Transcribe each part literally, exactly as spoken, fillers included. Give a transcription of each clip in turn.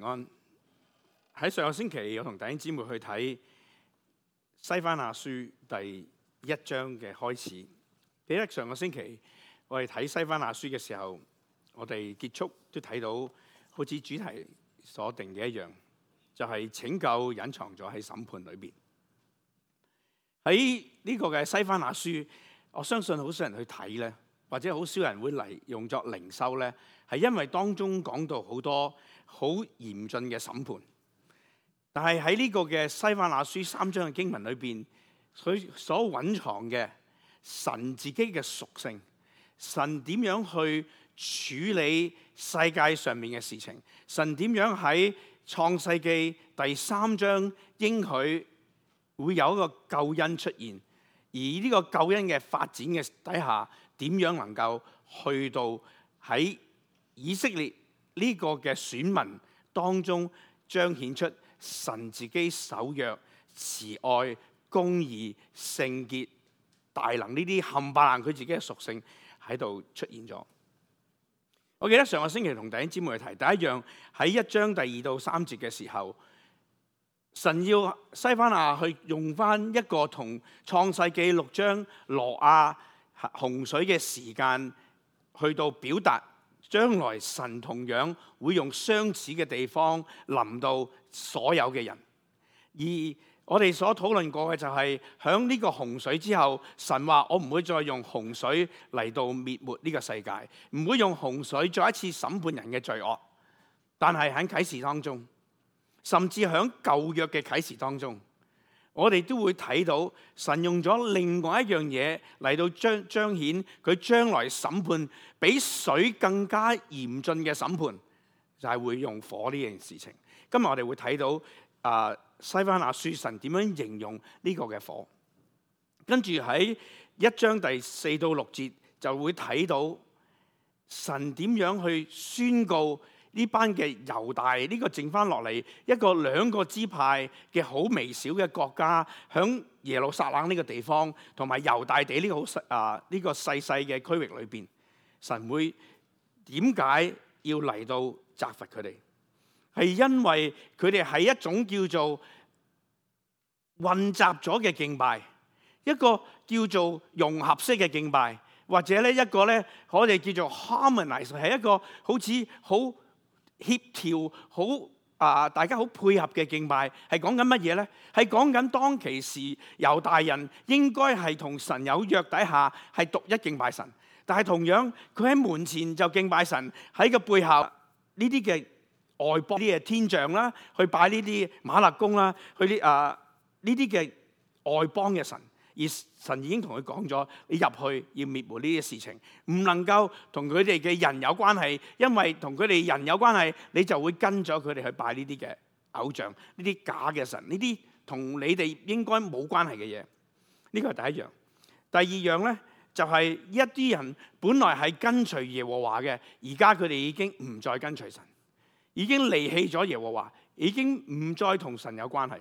安。喺上個星期，我同弟兄姊妹去睇西番雅書第一章嘅開始。記得上個星期我哋睇西番雅書嘅時候，我哋結束都睇到好似主題所定嘅一樣，就係、是、拯救隱藏咗喺審判裏邊。喺呢個嘅西番雅書，我相信好少人去睇咧，或者好少人會嚟用作靈修咧，係因為當中講到好多好嚴峻嘅審判。但係喺呢個嘅西番雅書三章嘅經文裏邊，佢所蘊藏嘅神自己嘅屬性，神點樣去處理世界上面嘅事情，神點樣喺創世記第三章應許會有一個救恩出現，而呢個救恩嘅發展嘅底下，點樣能夠去到喺以色列呢個嘅選民當中彰顯出神自己守約、慈愛、公義、聖潔、大能呢啲冚唪唥佢自己嘅屬性喺度出現咗。我記得上個星期同弟兄姊妹去提第一樣，喺一章第二到三節嘅時候，神要西番雅去用翻一個同創世記六章挪亞洪水嘅時間去到表達，將來神同樣會用相似嘅地方臨到所有嘅人。而我哋所討論過嘅就係響呢個洪水之後，神話我唔會再用洪水嚟到滅沒呢個世界，唔會用洪水再一次審判人嘅罪惡。但係喺啟示當中，甚至響舊約嘅啟示當中，我哋都會睇到神用咗另外一樣嘢嚟到彰彰顯佢將來審判比水更加嚴峻嘅審判，就係、是、會用火呢件事情。今日我哋會睇到啊、呃、西番雅書神點樣形容呢個嘅火，跟住喺一章第四到六節就會睇到神點樣去宣告呢班嘅猶大呢、這個剩翻落嚟一個兩個支派嘅好微小嘅國家，響耶路撒冷呢個地方同埋猶大地呢個好細啊呢個細細嘅區域裏邊，神會點解要嚟到責罰佢哋？係因為佢哋係一種叫做混雜咗嘅敬拜，一個叫做融合式嘅敬拜，或者咧一個咧我哋叫做 harmonize， 係一個好似好協調、好啊大家好配合嘅敬拜。係講緊乜嘢咧？係講緊當其時猶大人應該係同神有約底下係獨一敬拜神，但係同樣佢喺門前就敬拜神，喺個背後呢啲嘅外邦啲嘅天象啦，去拜呢啲馬勒公啦，去啲啊呢啲嘅外邦嘅神，而神已經同佢講咗，你入去要滅沒呢啲事情，唔能夠同佢哋嘅人有關係，因為同佢哋人有關係，你就會跟咗佢哋去拜呢啲嘅偶像，呢啲假嘅神，呢啲同你哋應該冇關係嘅嘢。呢個係第一樣。第二樣咧，就係、是、一啲人本來係跟隨耶和華嘅，而家佢哋已經唔再跟隨神。已經離棄咗耶和華，已經唔再同神有關係。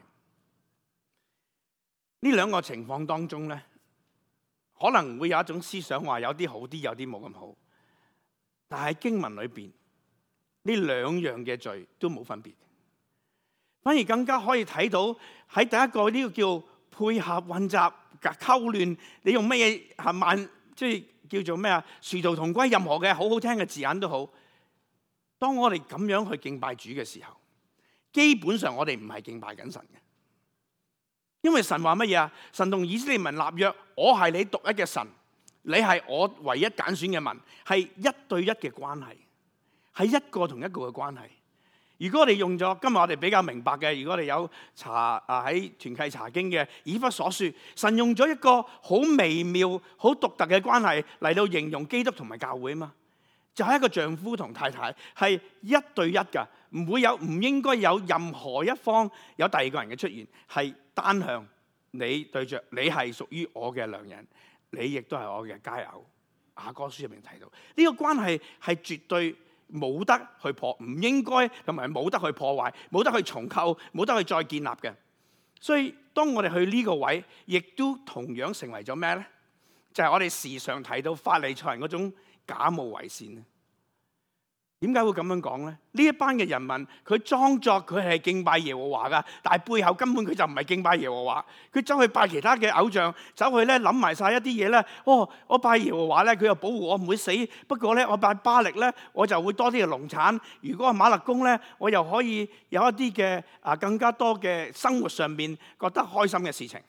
呢兩個情況當中咧，可能會有一種思想話有啲好啲，有啲冇咁好。但係經文裏邊呢兩樣嘅罪都冇分別，反而更加可以睇到喺第一個呢個叫配合混雜、溝亂，你用乜嘢係萬即係叫做咩啊？殊途同歸，任何嘅好好聽嘅字眼都好。當我哋咁樣去敬拜主嘅時候，基本上我哋唔係敬拜緊神嘅，因為神話乜嘢啊？神同以色列民立約，我係你獨一嘅神，你係我唯一揀選嘅民，係一對一嘅關係，係一個同一個嘅關係。如果我哋用咗今日我哋比較明白嘅，如果我哋有查啊喺團契查經嘅以弗所書，神用咗一個好微妙、好獨特嘅關係嚟到形容基督同埋教會啊嘛。就係一個丈夫同太太係一對一㗎，唔會有唔應該有任何一方有第二個人嘅出現，係單向。你對着你係屬於我嘅良人，你亦都係我嘅佳偶。雅歌書入面提到呢個關係係絕對冇得去破，唔應該同埋冇得去破壞，冇得去重構，冇得去再建立嘅。所以當我哋去呢個位，亦都同樣成為咗咩咧？就係、是、我哋時常提到法利賽人嗰種假冒為善。 點解會咁樣講咧？呢一班嘅人民，佢裝作佢係敬拜耶和華噶，但係背後根本佢就唔係敬拜耶和華，佢走去拜其他嘅偶像，走去咧諗埋晒一啲嘢咧。哦，我拜耶和華咧，佢又保護我唔會死。不過咧，我拜巴力咧，我就會多啲嘅農產。如果係馬勒公咧，我又可以有一啲嘅啊更加多嘅生活上面覺得開心嘅事情。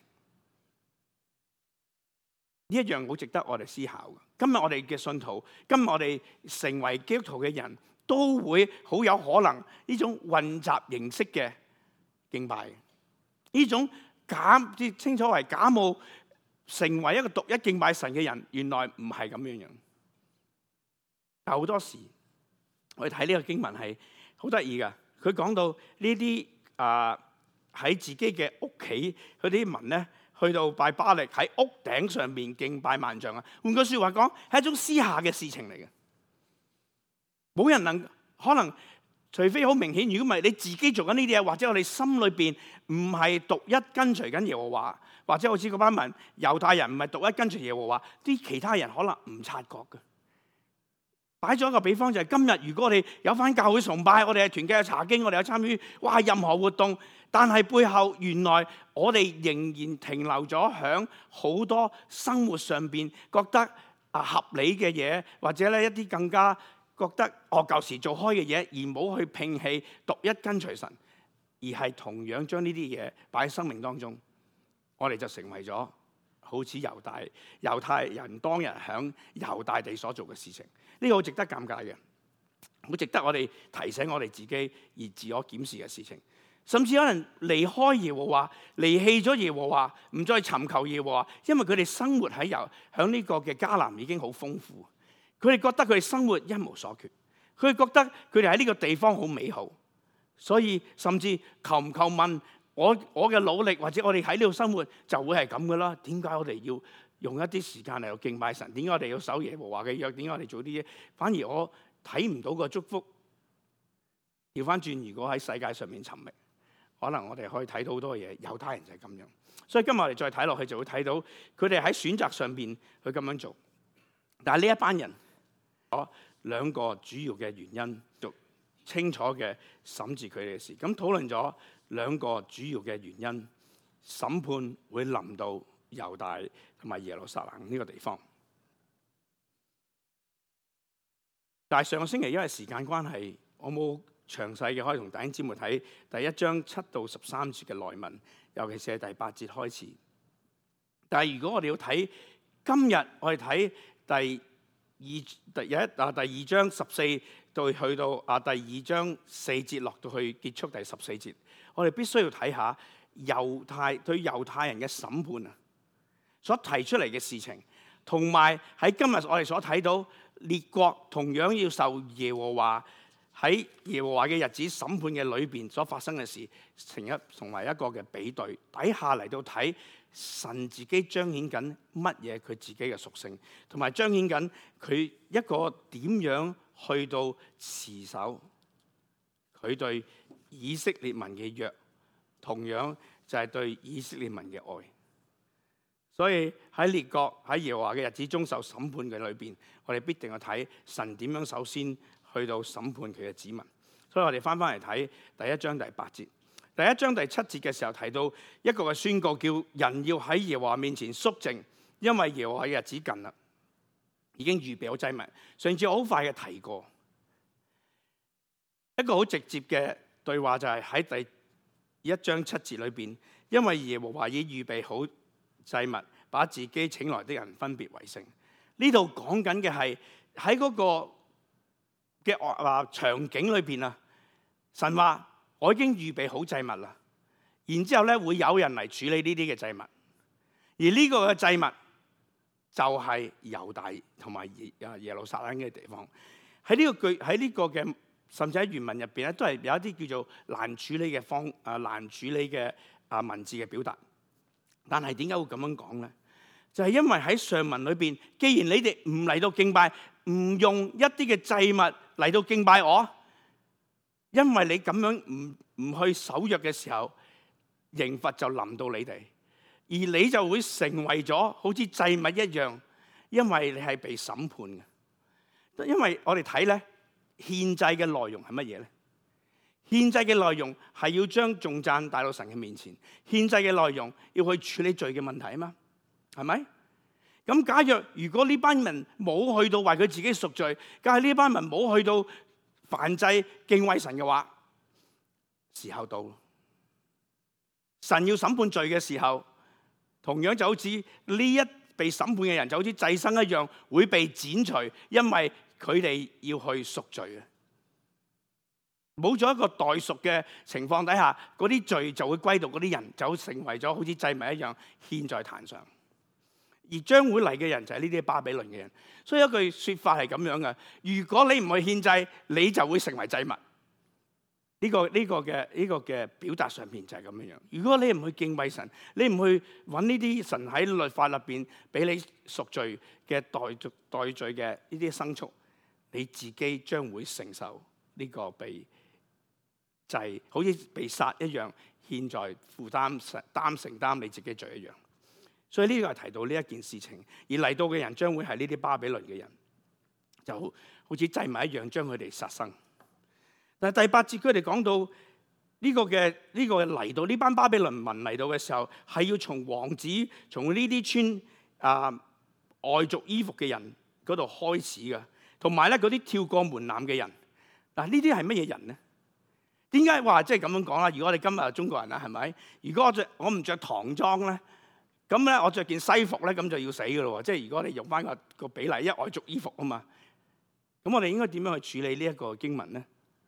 呢一樣好值得我哋思考嘅。今日我哋嘅信徒，今日我哋成為基督徒嘅人都會好有可能呢種混雜形式嘅敬拜，呢種假即清楚為假冒成為一個獨一敬拜神嘅人，原來唔係咁樣樣。但好多時我哋睇呢個經文係好得意噶，佢講到呢啲啊喺自己嘅屋企，佢啲民咧。去到拜巴力喺屋頂上面敬拜萬象啊！換句説話講，係一種私下嘅事情嚟嘅，冇人能可能，除非好明顯。如果唔係你自己做緊呢啲嘢，或者我哋心裏邊唔係獨一跟隨緊耶和華，或者好似嗰班民猶太人唔係獨一跟隨耶和華，啲其他人可能唔察覺嘅。擺咗一個比方就係今日，如果我哋有返教會崇拜，我哋係團契、查經，我哋有參與，哇！任何活動，但係背後原來我哋仍然停留咗響好多生活上邊覺得啊合理嘅嘢，或者咧一啲更加覺得我舊時做開嘅嘢，而冇去摒棄獨一跟隨神，而係同樣將呢啲嘢擺喺生命當中，我哋就成為咗好似猶大猶太人當日響猶大地所做嘅事情。呢個好值得尷尬嘅，好值得我哋提醒我哋自己而自我檢視嘅事情。甚至可能離開耶和華，離棄咗耶和華，唔再尋求耶和華，因為佢哋生活喺由響呢個嘅迦南已經好豐富，佢哋覺得佢哋生活一無所缺，佢哋覺得佢哋喺呢個地方好美好，所以甚至求唔求問我我嘅努力，或者我哋喺呢度生活就會係咁噶啦。點解我哋要用一啲時間嚟到敬拜神？點解我哋要守耶和華嘅約？點解我哋做啲嘢？反而我睇唔到個祝福。調翻轉，如果喺世界上面尋覓，可能我哋可以睇到好多嘢。猶太人就係咁樣，所以今日我哋再睇落去就會睇到佢哋喺選擇上邊去咁樣做。但係呢一班人，有兩個主要嘅原因，就清楚嘅審視佢哋嘅事。咁討論咗兩個主要嘅原因，審判會臨到猶大同埋耶路撒冷呢個地方。但係上個星期因為時間關係，我冇詳細嘅可以同弟兄姊妹睇第一章七到十三節嘅內文，尤其是係第八節開始。但係如果我哋要睇今日我哋睇第二第一啊第二章十四到去到啊第二章四節落到去結束第十四節，我哋必須要睇下猶太對猶太人嘅審判啊，所提出嚟嘅事情，同埋喺今日我哋所睇到列國同樣要受耶和華喺耶和華嘅日子審判嘅裏邊所發生嘅事，成一同埋一個嘅比對底下嚟到睇神自己彰顯緊乜嘢佢自己嘅屬性，同埋彰顯緊佢一個點樣去到持守佢對以色列民嘅約，同樣就係對以色列民嘅愛。所以喺列國喺耶和華嘅日子中受審判嘅裏邊，我哋必定去睇神點樣首先去到審判佢嘅子民。所以我哋翻翻嚟睇第一章第八節，第一章第七節嘅時候提到一個嘅宣告，叫人要喺耶和華面前肅靜，因為耶和華嘅日子近啦，已經預備好祭物。上次我好快嘅提過一個好直接嘅對話，就係喺第一章七節裏邊，因為耶和華已預備好祭物，把自己請來的人分別為聖。呢度講緊嘅係喺嗰個嘅話場景裏邊啊，神話我已經預備好祭物啦，然之後咧會有人嚟處理呢啲嘅祭物，而呢個嘅祭物就係猶大同埋耶耶路撒冷嘅地方。喺呢個句喺呢個嘅，甚至喺原文入邊咧，都係有一啲叫做難處理嘅方啊難處理嘅啊文字嘅表達。但係點解會咁樣講咧？就係、是、因為喺上文裏邊，既然你哋唔嚟到敬拜，唔用一啲嘅祭物嚟到敬拜我，因為你咁樣唔唔去守約嘅時候，刑罰就臨到你哋，而你就會成為咗好似祭物一樣，因為你係被審判嘅。因為我哋睇咧獻祭嘅內容係乜嘢咧？獻祭嘅內容係要將頌讚帶到神嘅面前，獻祭嘅內容要去處理罪嘅問題啊嘛，係咪？咁假若如果呢班人冇去到為佢自己贖罪，假如呢班人冇去到燔祭敬畏神嘅話，時候到，神要審判罪嘅時候，同樣就好似呢一被審判嘅人，就好似祭牲一樣，會被剪除，因為佢哋要去贖罪啊！冇咗一個代贖嘅情況底下，嗰啲罪就會歸到嗰啲人，就成為咗好似祭物一樣獻在壇上。而將會嚟嘅人就係呢啲巴比倫嘅人。所以一句說法係咁樣嘅：如果你唔去獻祭，你就會成為祭物。呢個呢個嘅呢個嘅表達上面就係咁樣樣。如果你唔去敬畏神，你唔去揾呢啲神喺律法入邊俾你贖罪嘅代代罪嘅呢啲牲畜，你自己將會承受呢個被祭，好似被殺一樣，獻在負擔擔承擔你自己罪一樣。所以呢個係提到呢一件事情，而嚟到嘅人將會係呢啲巴比倫嘅人，就好似祭物一樣將佢哋殺生。但係第八節佢哋講到呢個嘅呢個嚟到呢班巴比倫民嚟到嘅時候，係要從王子從呢啲穿啊外族衣服嘅人嗰度開始嘅，同埋咧嗰啲跳過門檻嘅人。嗱，呢啲係乜嘢人咧？點解話即係咁樣講啦？如果我哋今日係中國人啦，係咪？如果我着我唔着唐裝咧，咁咧我着件西服咧，咁就要死噶咯喎！即係如果你用翻個個比例，因為外族衣服啊嘛，咁我哋應該點樣去處理呢一個經文咧？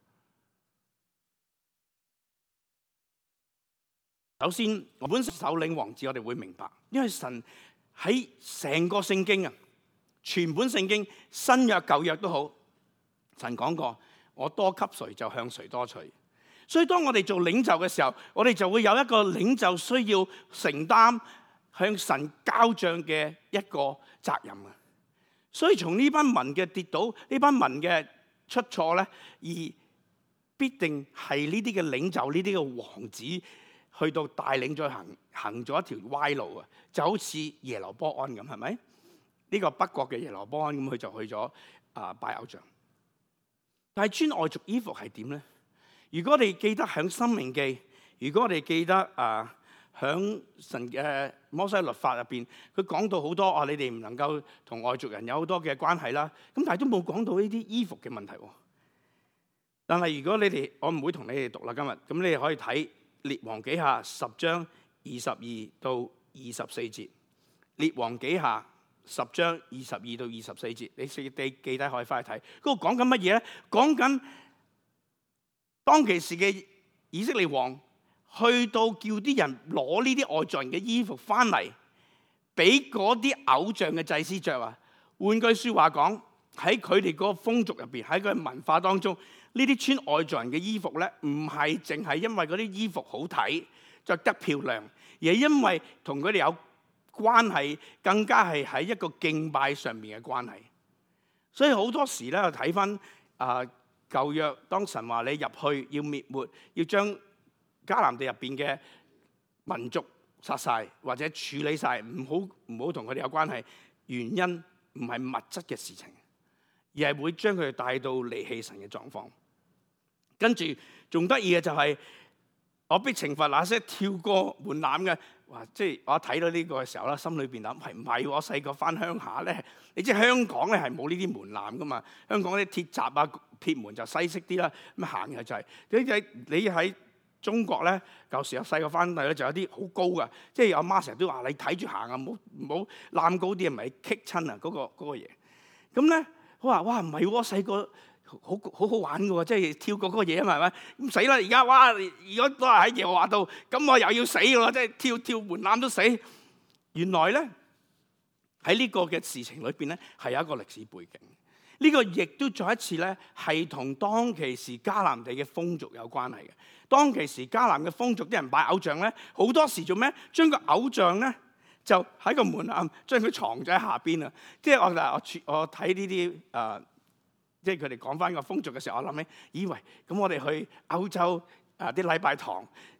首先，我本首領王子，我哋會明白，因為神喺成個聖經啊，全本聖經新約舊約都好，神講過，我多給誰就向誰多取。所以當我哋做領袖嘅時候，我哋就會有一個領袖需要承擔向神交賬嘅一個責任啊。所以從呢班民嘅跌倒，呢班民嘅出錯咧，而必定係呢啲嘅領袖，呢啲嘅王子。去到帶領咗行行咗一條歪路啊，就好似耶羅波安咁，係咪？呢、這個北國嘅耶羅波安咁，佢就去咗啊、呃、拜偶像。但係穿外族衣服係點咧？如果我哋記得喺《申命記》，如果我哋記得啊喺神嘅摩西律法入邊，佢講到好多啊，你哋唔能夠同外族人有好多嘅關係啦。咁但係都冇講到呢啲衣服嘅問題。但係如果你哋，我唔會同你哋讀啦今日，咁你哋可以睇。列王紀下十章二十二到二十四節，列王紀下十章二十二到二十四節，你記記記低可以翻去睇。嗰個講緊乜嘢咧？講緊當其時嘅以色列王去到叫啲人攞呢啲外族人嘅衣服翻嚟，俾嗰啲偶像嘅祭司着啊。換句說話講，喺佢哋嗰個風俗入邊，喺佢嘅文化當中。呢啲穿外族人嘅衣服咧，唔係淨係因為嗰啲衣服好睇，着得漂亮，而係因為同佢哋有關係，更加係喺一個敬拜上面嘅關係。所以好多時咧，我睇翻啊舊約，當神話你入去要滅沒，要將迦南地入邊嘅民族殺晒或者處理晒，唔好唔好同佢哋有關係。原因唔係物質嘅事情，而係會將佢哋帶到離棄神嘅狀況。跟住仲得意嘅就係、是，我必懲罰那些跳過門檻嘅。哇！即係我睇到呢個嘅時候咧，心裏邊諗係唔係？我細個翻鄉下咧，你知香港咧係冇呢啲門檻噶嘛？香港啲鐵閘啊、鐵門就西式啲啦，咁行嘅就係、是。你喺你喺中國咧，舊時我細個翻嚟咧就有啲好高噶，即係阿媽成日都話你睇住行啊，唔好唔好攬高啲，唔係棘親啊嗰個嗰、那個嘢。咁咧，我話哇唔係喎，細個。好好好玩嘅喎，即係跳過嗰個嘢啊嘛，係咪？咁死啦！而家哇，如果都係喺耶和華度，咁我又要死嘅咯，即係跳跳門檻都死。原來咧喺呢個嘅事情裏邊咧，係有一個歷史背景。呢、這個亦都再一次咧，係同當其時迦南地嘅風俗有關係嘅。當其時迦南嘅風俗，啲人拜偶像咧，好多時做咩？將個偶像咧就喺個門檻，將佢藏咗喺下邊啊！即係我嗱，我我睇呢啲誒。呃即係佢哋講翻個風俗嘅時候，我諗起，以為咁我哋去歐洲啊啲禮拜堂，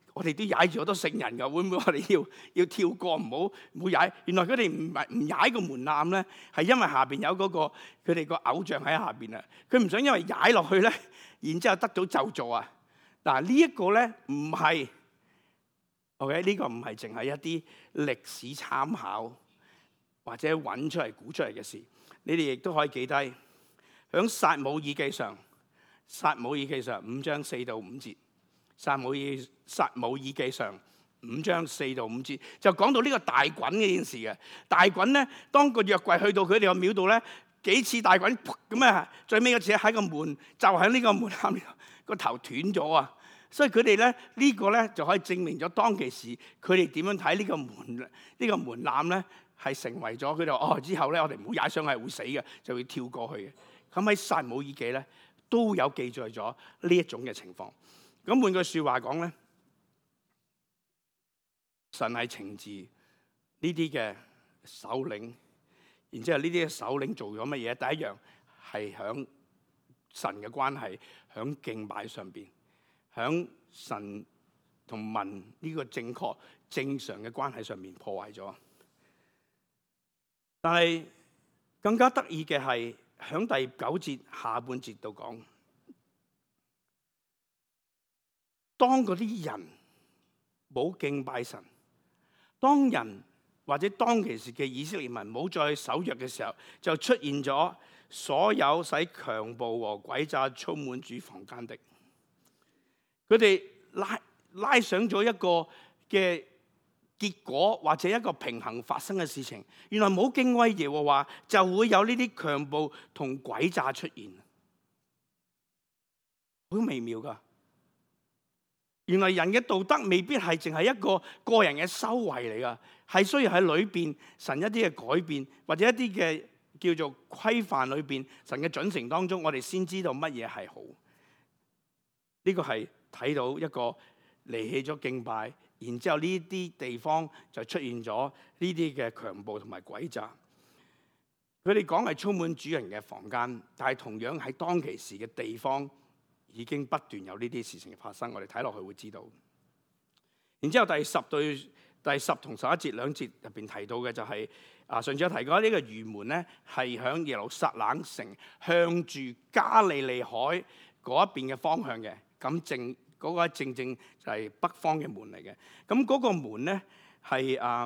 我哋都踩住好多聖人㗎，會唔會我哋要要跳過，唔好唔好踩？原來佢哋唔係唔踩個門檻咧，係因為下邊有嗰個佢哋個偶像喺下邊啊。佢唔想因為踩落去咧，然之後得到咒詛啊。嗱，呢一個咧唔係 OK， 呢個唔係淨係一啲歷史參考或者揾出嚟估出嚟嘅事。你哋亦都可以記低響撒母耳記上，撒母耳記上五章四到五節。撒母耳撒母耳記上五章四到五節就講到呢個大滾嘅件事嘅。大滾咧，當個約櫃去到佢哋個廟度咧，幾次大滾咁啊，最尾嗰次喺個門就喺呢個門下面個頭斷咗啊！所以佢哋咧呢個咧就可以證明咗當其時佢哋點樣睇呢個門呢個門檻咧係成為咗佢哋哦之後咧我哋唔好踩上去係會死嘅，就會跳過去嘅。咁喺撒母耳記咧都有記載咗呢一種嘅情況。咁換句説話講咧，神係懲治呢啲嘅首領，然之後呢啲嘅首領做咗乜嘢？第一樣係響神嘅關係，響敬拜上邊，響神同民呢個正確正常嘅關係上面破壞咗。但係更加得意嘅係響第九節下半節度講。當嗰啲人冇敬拜神，當人或者當其時嘅以色列民冇再守約嘅時候，就出現咗所有使強暴和詭詐充滿主房間的。佢哋拉拉上咗一個嘅結果，或者一個平衡發生嘅事情。原來冇敬畏耶和華，就會有呢啲強暴同詭詐出現，好微妙噶。原來人嘅道德未必係淨係一個個人嘅修為嚟噶，係需要喺裏邊神一啲嘅改變，或者一啲嘅叫做規範裏邊神嘅準繩當中，我哋先知道乜嘢係好。呢個係睇到一個離棄咗敬拜，然之後呢啲地方就出現咗呢啲嘅強暴同埋詭詐。佢哋講係充滿主人嘅房間，但係同樣喺當其時嘅地方，已經不斷有呢啲事情發生，我哋睇落去會知道。然之後第十對第十同十一節兩節入邊提到嘅就係、是、啊，上次有提過呢個魚門咧，係響耶路撒冷城向住加利利海嗰一邊嘅方向嘅。咁正嗰個正正就係北方嘅門嚟嘅。咁嗰個門咧係啊，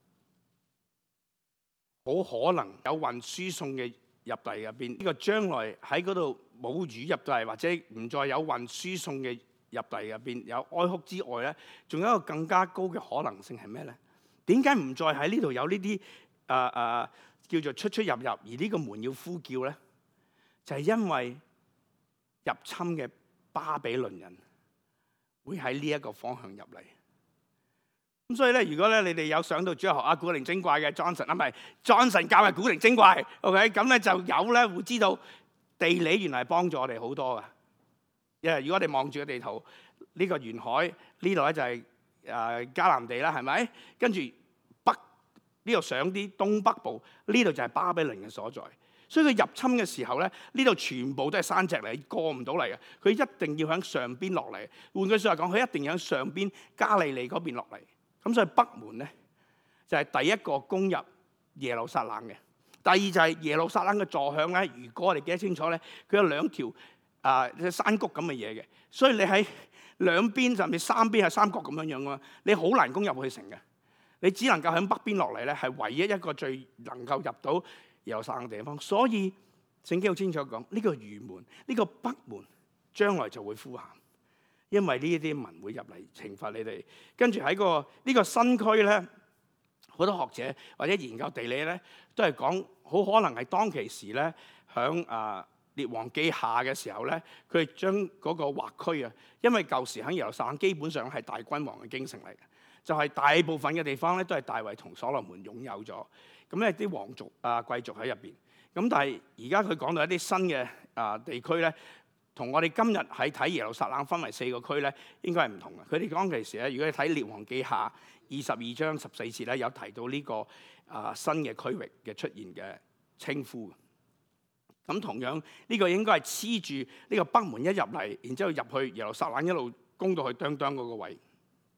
好可能有運輸送嘅入嚟入邊。呢、這個將來喺嗰度。冇魚入到嚟，或者唔再有運輸送嘅入嚟入邊有哀哭之外咧，仲有一個更加高嘅可能性係咩咧？點解唔再喺呢度有呢啲誒誒叫做出出入入，而呢個門要呼叫咧？就係、是、因為入侵嘅巴比倫人會喺呢一個方向入嚟。咁所以咧，如果咧你哋有上到主日學啊古靈精怪嘅 Johnson 啊，唔係 Johnson 教係古靈精怪 ，OK， 咁咧就有咧會知道。地理原來係幫助我哋好多噶，因為如果我哋望住個地圖，呢、這個沿海呢度咧就係誒迦南地啦，係咪？跟住北呢度上啲東北部，呢度就係巴比倫嘅所在。所以佢入侵嘅時候咧，呢度全部都係山脊嚟，過唔到嚟嘅。佢一定要喺上邊落嚟。換句説話講，佢一定要喺上邊加利利嗰邊落嚟。咁所以北門咧就係、是、第一個攻入耶路撒冷嘅。第二就係耶路撒冷嘅坐向咧，如果我哋記得清楚咧，佢有兩條啊、呃、山谷咁嘅嘢嘅，所以你喺兩邊甚至三邊係三角咁樣樣啊，你好難攻入去城嘅，你只能夠喺北邊落嚟咧，係唯一一個最能夠入到耶路撒冷嘅地方。所以聖經好清楚講，呢、這個魚門，呢、這個北門將來就會呼喊，因為呢啲民會入嚟懲罰你哋。跟住喺個呢、這個新區咧。好多學者或者研究地理咧，都係講好可能係當其時咧，響啊列王記下嘅時候咧，佢哋將嗰個劃區啊，因為舊時喺耶路撒冷基本上係大君王嘅京城嚟嘅，就係、是、大部分嘅地方咧都係大衛同所羅門擁有咗，咁咧啲皇族啊貴族喺入邊。咁但係而家佢講到一啲新嘅啊地區咧，同我哋今日喺睇耶路撒冷分為四個區咧，應該係唔同嘅。佢哋講其時咧，如果你睇列王記下二十二章十四節咧，有提到呢、這個啊、呃、新嘅區域嘅出現嘅稱呼。咁同樣呢、這個應該係黐住呢個北門一入嚟，然之後入去耶路撒冷一路攻到去當當嗰個位。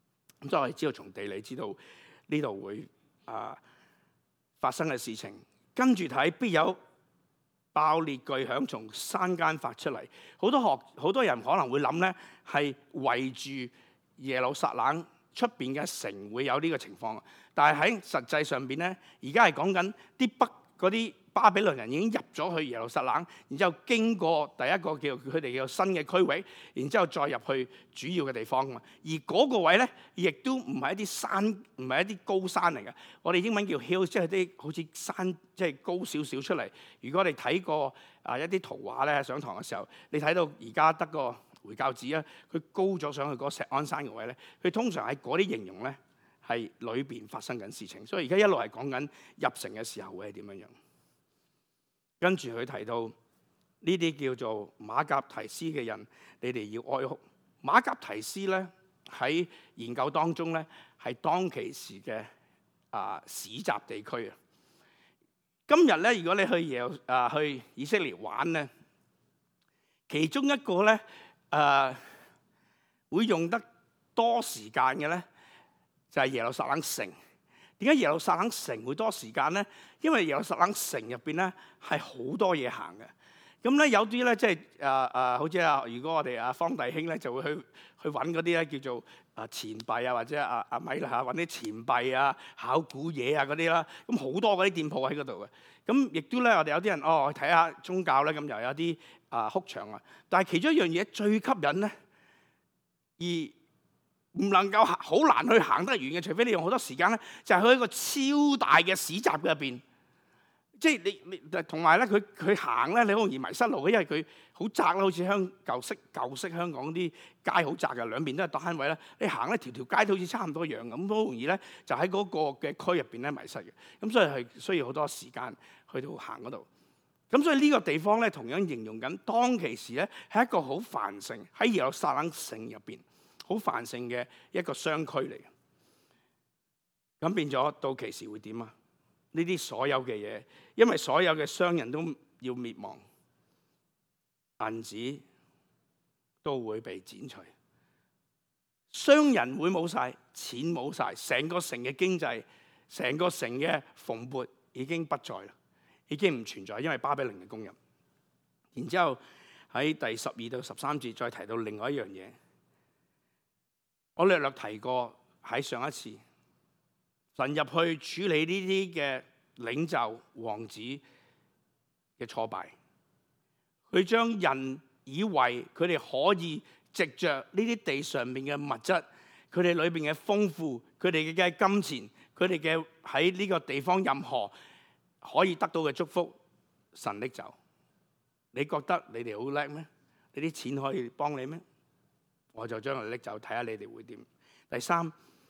咁所以我哋知道從地理知道呢度會啊發生嘅事情，跟住睇必有爆裂巨響從山間發出嚟。好多學好多人可能會諗咧，係圍住耶路撒冷出邊嘅城會有呢個情況，但係喺實際上邊咧，而家係講緊啲北嗰啲巴比倫人已經入咗去耶路撒冷，然之後經過第一個叫佢哋叫新嘅區域，然之後再入去主要嘅地方嘛。而嗰個位咧，亦都唔係一啲山，唔係一啲高山嚟嘅。我哋英文叫 hill，即係啲好似山，即係高少少出嚟。如果你睇過啊一啲圖畫咧，上堂嘅時候，你睇到而家得個回教寺啊，佢高咗上去嗰石安山嘅位咧，佢通常喺嗰啲形容咧係裏邊發生緊事情。所以而家一路係講緊入城嘅時候會係點樣樣。跟住佢提到呢啲叫做馬甲提斯嘅人，你哋要哀哭。馬甲提斯咧喺研究當中咧係當其時嘅啊市集地區啊。今日咧，如果你去耶啊去以色列玩咧，其中一個咧誒、啊、會用得多時間嘅咧就係、是、耶路撒冷城。點解耶路撒冷城會多時間咧？因為耶路撒冷城入邊咧係好多嘢行嘅。咁咧有啲咧即係誒誒，好似啊，如果我哋阿方弟兄咧就會去去揾嗰啲咧叫做啊錢幣啊，或者阿阿米啦嚇揾啲錢幣啊、考古嘢啊嗰啲啦。咁好多嗰啲店鋪喺嗰度嘅。咁亦都咧，我哋有啲人哦去睇下宗教咧，咁又有啲啊哭牆啊。但係其中一樣嘢最吸引咧，而唔能夠好難去行得完嘅，除非你用好多時間咧，就係、是、去一個超大嘅市集入邊。即係你你同埋咧，佢佢行咧，你好容易迷失路嘅，因為佢好窄啦，好似香舊式舊式香港啲街好窄嘅，兩邊都係單位啦。你行咧條條街都好似差唔多樣咁，都好容易咧就喺嗰個嘅區入邊咧迷失嘅。咁所以係需要好多時間去到行嗰度。咁所以呢個地方咧，同樣形容緊當其時咧係一個好繁盛喺耶路撒冷城入邊。好繁盛嘅一個商區嚟嘅，咁變咗到期時會點啊？呢啲所有嘅嘢，因為所有嘅商人都要滅亡，銀紙都會被剪除，商人會冇晒，錢冇晒，成個城嘅經濟，成個城嘅蓬勃已經不在啦，已經唔存在，因為巴比倫嘅攻入。然之後喺第十二到十三節再提到另外一樣嘢。我略略提過喺上一次，神入去處理呢啲嘅領袖王子嘅挫敗，佢將人以為佢哋可以藉着呢啲地上面嘅物質，佢哋裏邊嘅豐富，佢哋嘅金錢，佢哋嘅喺呢個地方任何可以得到嘅祝福，神拎走。你覺得你哋好叻咩？你啲錢可以幫你咩？我就將佢拎走，睇下你哋會點。第三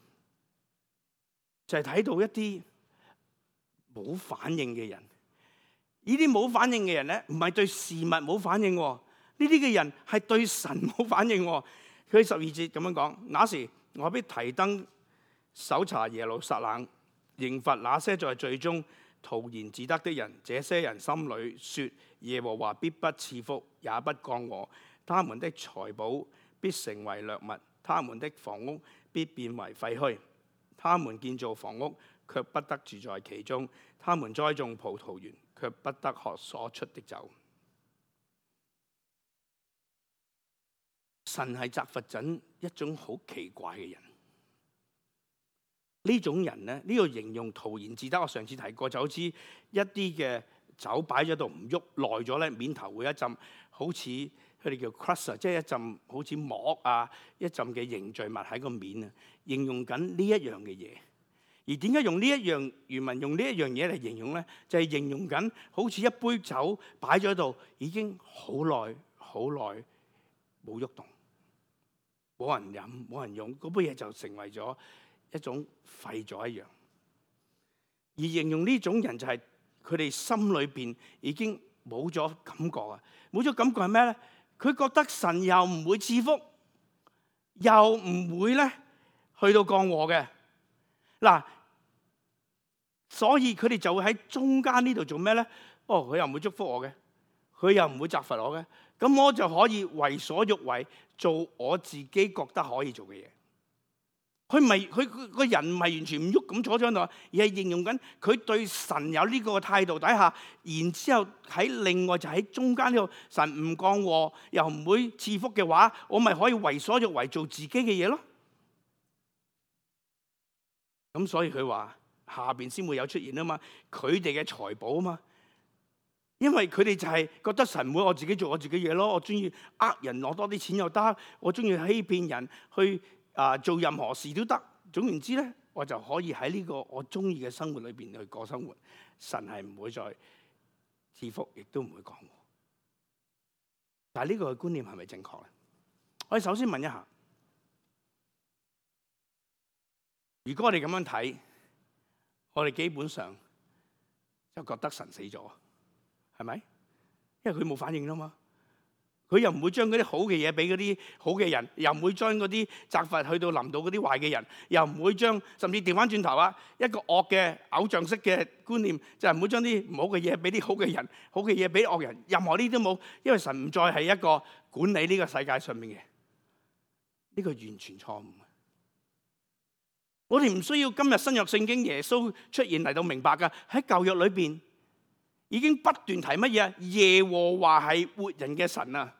就係、是、睇到一啲冇反應嘅人，呢啲冇反應嘅人咧，唔係對事物冇反應，呢啲嘅人係對神冇反應。佢十二節咁樣講：那時我必提燈搜查耶路撒冷，刑罰那些在罪中徒然自得的人。這些人心裏說：耶和華必不賜福，也不降禍，他們的財寶必成為掠物，他們的房屋必變為廢墟。他們建造房屋，卻不得住在其中；他們栽種葡萄園，卻不得喝所出的酒。神係責罰緊一種好奇怪嘅人。呢種人咧，呢、這個形容徒然自得。我上次提過，就好似一啲嘅酒擺咗度唔喐耐咗咧，面頭會一浸，好似。佢哋叫 crust， 即係一陣好似膜啊，一陣嘅凝聚物喺個面啊，形容緊呢一樣嘅嘢。而點解用呢一樣原文用呢一樣嘢嚟形容咧？就係、是、形容緊好似一杯酒擺咗喺度，已經好耐好耐冇喐動，冇人飲冇人用，嗰杯嘢就成為咗一種廢咗一樣。而形容呢種人就係佢哋心裏邊已經冇咗感覺啊！冇咗感覺係咩咧？佢覺得神又唔會賜福，又唔會咧去到降禍嘅嗱，所以佢哋就會喺中間呢度做咩咧？哦，佢又唔會祝福我嘅，佢又唔會責罰我嘅，咁我就可以為所欲為，做我自己覺得可以做嘅嘢， 佢唔係佢佢個人唔係完全唔喐咁坐咗喺度，而係形容緊佢對神有呢個態度底下，然之後喺另外就喺中間呢度，神唔降禍又唔會賜福嘅話，我咪可以為所欲為做自己嘅嘢咯。咁所以佢話下邊先會有出現啊嘛，佢哋嘅財寶啊嘛，因為佢哋就係覺得神唔會，我自己做我自己嘢咯，我中意呃人攞多啲錢又得，我中意欺騙人去啊、呃、做任何事都得。總言之咧，我就可以喺呢個我中意嘅生活裏邊去過生活，神係唔會再賜福，亦都唔會降禍。但係呢個嘅觀念係咪正確咧？我哋首先問一下，如果我哋咁樣睇，我哋基本上就覺得神死咗，係咪？因為佢冇反應啦嘛，佢又唔會將嗰啲好嘅嘢俾嗰啲好嘅人，又唔會將嗰啲責罰去到臨到嗰啲壞嘅人，又唔會將，甚至調翻轉頭啊，一個惡嘅偶像式嘅觀念就係唔會將啲唔好嘅嘢俾啲好嘅人，好嘅嘢俾惡人，任何呢啲都冇，因為神唔再係一個管理呢個世界上面嘅，呢個完全錯誤。我哋唔需要今日新約聖經耶穌出現嚟到明白噶，喺舊約裏邊已經不斷提乜嘢？耶和華係活人嘅神啊！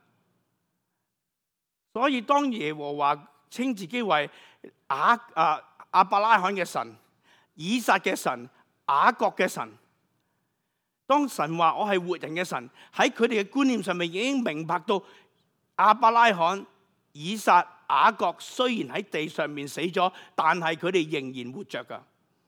所以當耶和華稱自己為亞啊亞伯拉罕嘅神、以撒嘅神、雅各嘅神，當神話我係活人嘅神，喺佢哋嘅觀念上面已經明白到亞伯拉罕、以撒、雅各雖然喺地上面死咗，但係佢哋仍然活着噶。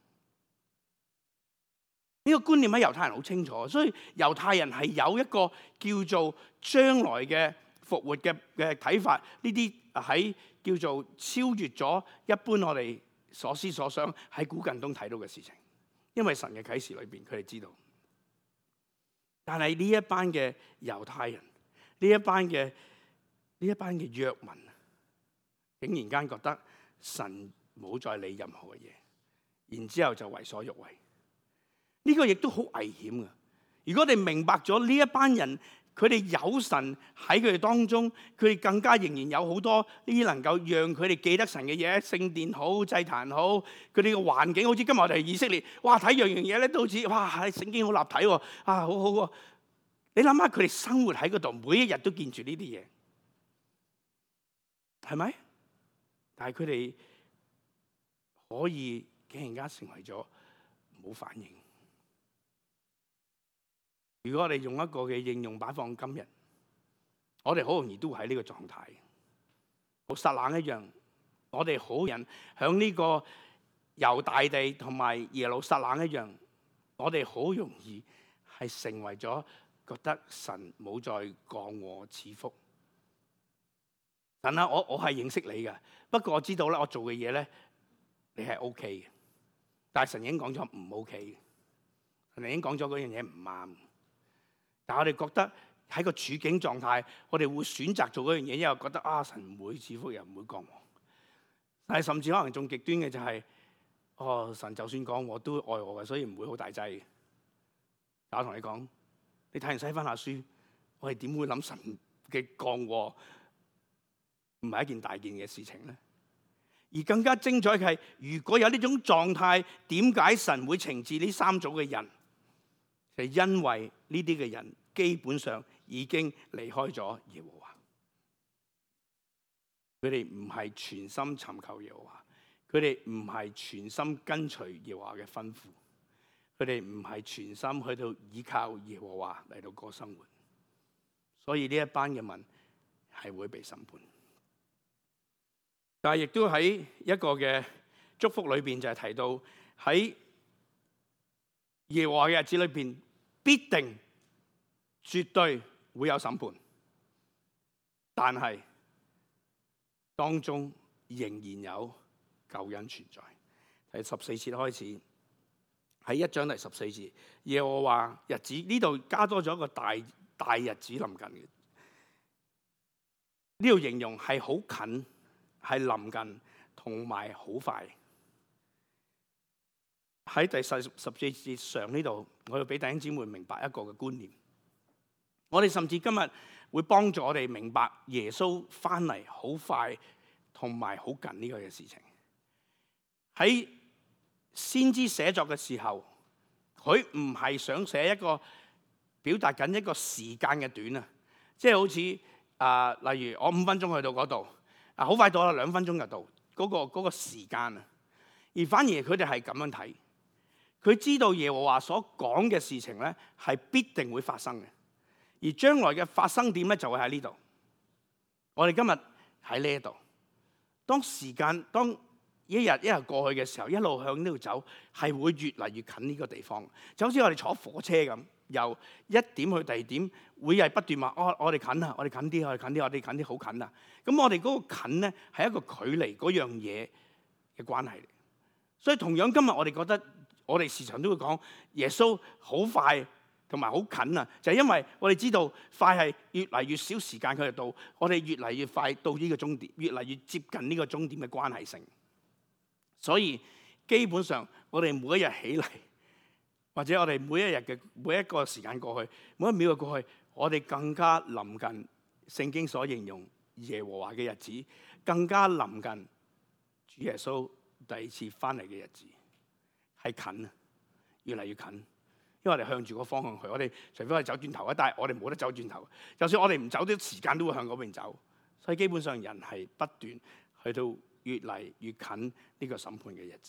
呢個觀念喺猶太人好清楚，所以猶太人係有一個叫做將來嘅復活嘅嘅睇法。呢啲喺叫做超越咗一般我哋所思所想喺古近東睇到嘅事情，因為神嘅啟示裏邊佢哋知道。但係呢一班嘅猶太人，呢一班嘅呢一班嘅約民，竟然間覺得神冇再理任何嘅嘢，然之後就為所欲為。呢個亦都好危險㗎。如果我哋明白咗呢一班人，佢哋有神喺佢哋當中，佢哋更加仍然有好多呢啲能夠讓佢哋記得神嘅嘢，聖殿好、祭壇好，佢哋嘅環境好似今日我哋以色列，哇睇樣樣嘢咧都好似哇聖經好立體喎，啊好好喎。你諗下佢哋生活喺嗰度，每一日都見住呢啲嘢，係咪？但係佢哋可以竟然間成為咗冇反應。如果我哋用一個嘅應用擺放今日，我哋好容易都會喺呢個狀態，好撒冷一樣。我哋好人響呢個猶大地同埋耶路撒冷一樣，我哋好容易係成為咗覺得神冇再降禍賜福。神啊，我我係認識你嘅，不過我知道咧，我做嘅嘢咧，你係 O K 嘅，但係神已經講咗唔 O K 嘅，神已經講咗嗰樣嘢唔啱。但係我哋覺得喺個處境狀態，我哋會選擇做嗰樣嘢，因為覺得啊，神唔會賜福又唔會降禍。但係甚至可能仲極端嘅就係、是，哦，神就算降禍都愛我嘅，所以唔會好大劑嘅。但我同你講，你睇完西番雅書，我哋點會諗神嘅降禍唔係一件大件嘅事情咧？而更加精彩嘅係，如果有呢種狀態，點解神會懲治呢三組嘅人？就係因為呢啲嘅人基本上已經離開咗耶和華，佢哋唔係全心尋求耶和華，佢哋唔係全心跟隨耶和華嘅吩咐，佢哋唔係全心去到依靠耶和華嚟到過生活，所以呢一班嘅民係會被審判。但係亦都喺一個嘅祝福裏邊就係提到喺耶和華嘅日子裏邊，必定絕對會有審判，但係當中仍然有救恩存在。第十四節開始，喺一章第十四節，耶和華日子呢度加多咗一個大大日子臨近嘅，呢度形容係好近，係臨近，同埋好快。喺第十十四節上呢度，我要俾弟兄姊妹明白一個嘅觀念。我哋甚至今日會幫助我哋明白耶穌翻嚟好快同埋好近呢個嘅事情。 喺先知寫作嘅時候，佢唔係想寫一個表達緊一個時間嘅短啊，即係好似啊、呃，例如我五分鐘去到嗰度，啊好快到啦，兩分鐘就到嗰個嗰個時間啊。而反而佢哋係咁樣睇，佢知道耶和華所講嘅事情咧係必定會發生嘅，而將來嘅發生點咧就會喺呢度。我哋今日喺呢一度，當時間當一日一日過去嘅時候，一路向呢度走，係會越嚟越近呢個地方。就好似我哋坐火車咁，由一點去第二點，會係不斷話：哦，我哋近啊，我哋近啲，我哋近啲，我哋近啲，好近啊！咁我哋嗰個近咧係一個距離嗰樣嘢嘅關係嚟。所以同樣今日我哋覺得，我哋時常都會講耶穌好快同埋好近啊，就係因為我哋知道快係越嚟越少時間佢就到，我哋越嚟越快到呢個終點，越嚟越接近呢個終點嘅關係性。所以基本上我哋每一日起嚟，或者我哋每一日嘅每一個時間過去，每一秒嘅過去，我哋更加臨近聖經所形容耶和華嘅日子，更加臨近主耶穌第二次翻嚟嘅日子，係近啊，越嚟越近。因為我哋向住個方向去，我哋除非我哋走轉頭啊，但係我哋冇得走轉頭。就算我哋唔走，啲時間都會向嗰邊走。所以基本上人係不斷去到越嚟越近呢個審判嘅日子。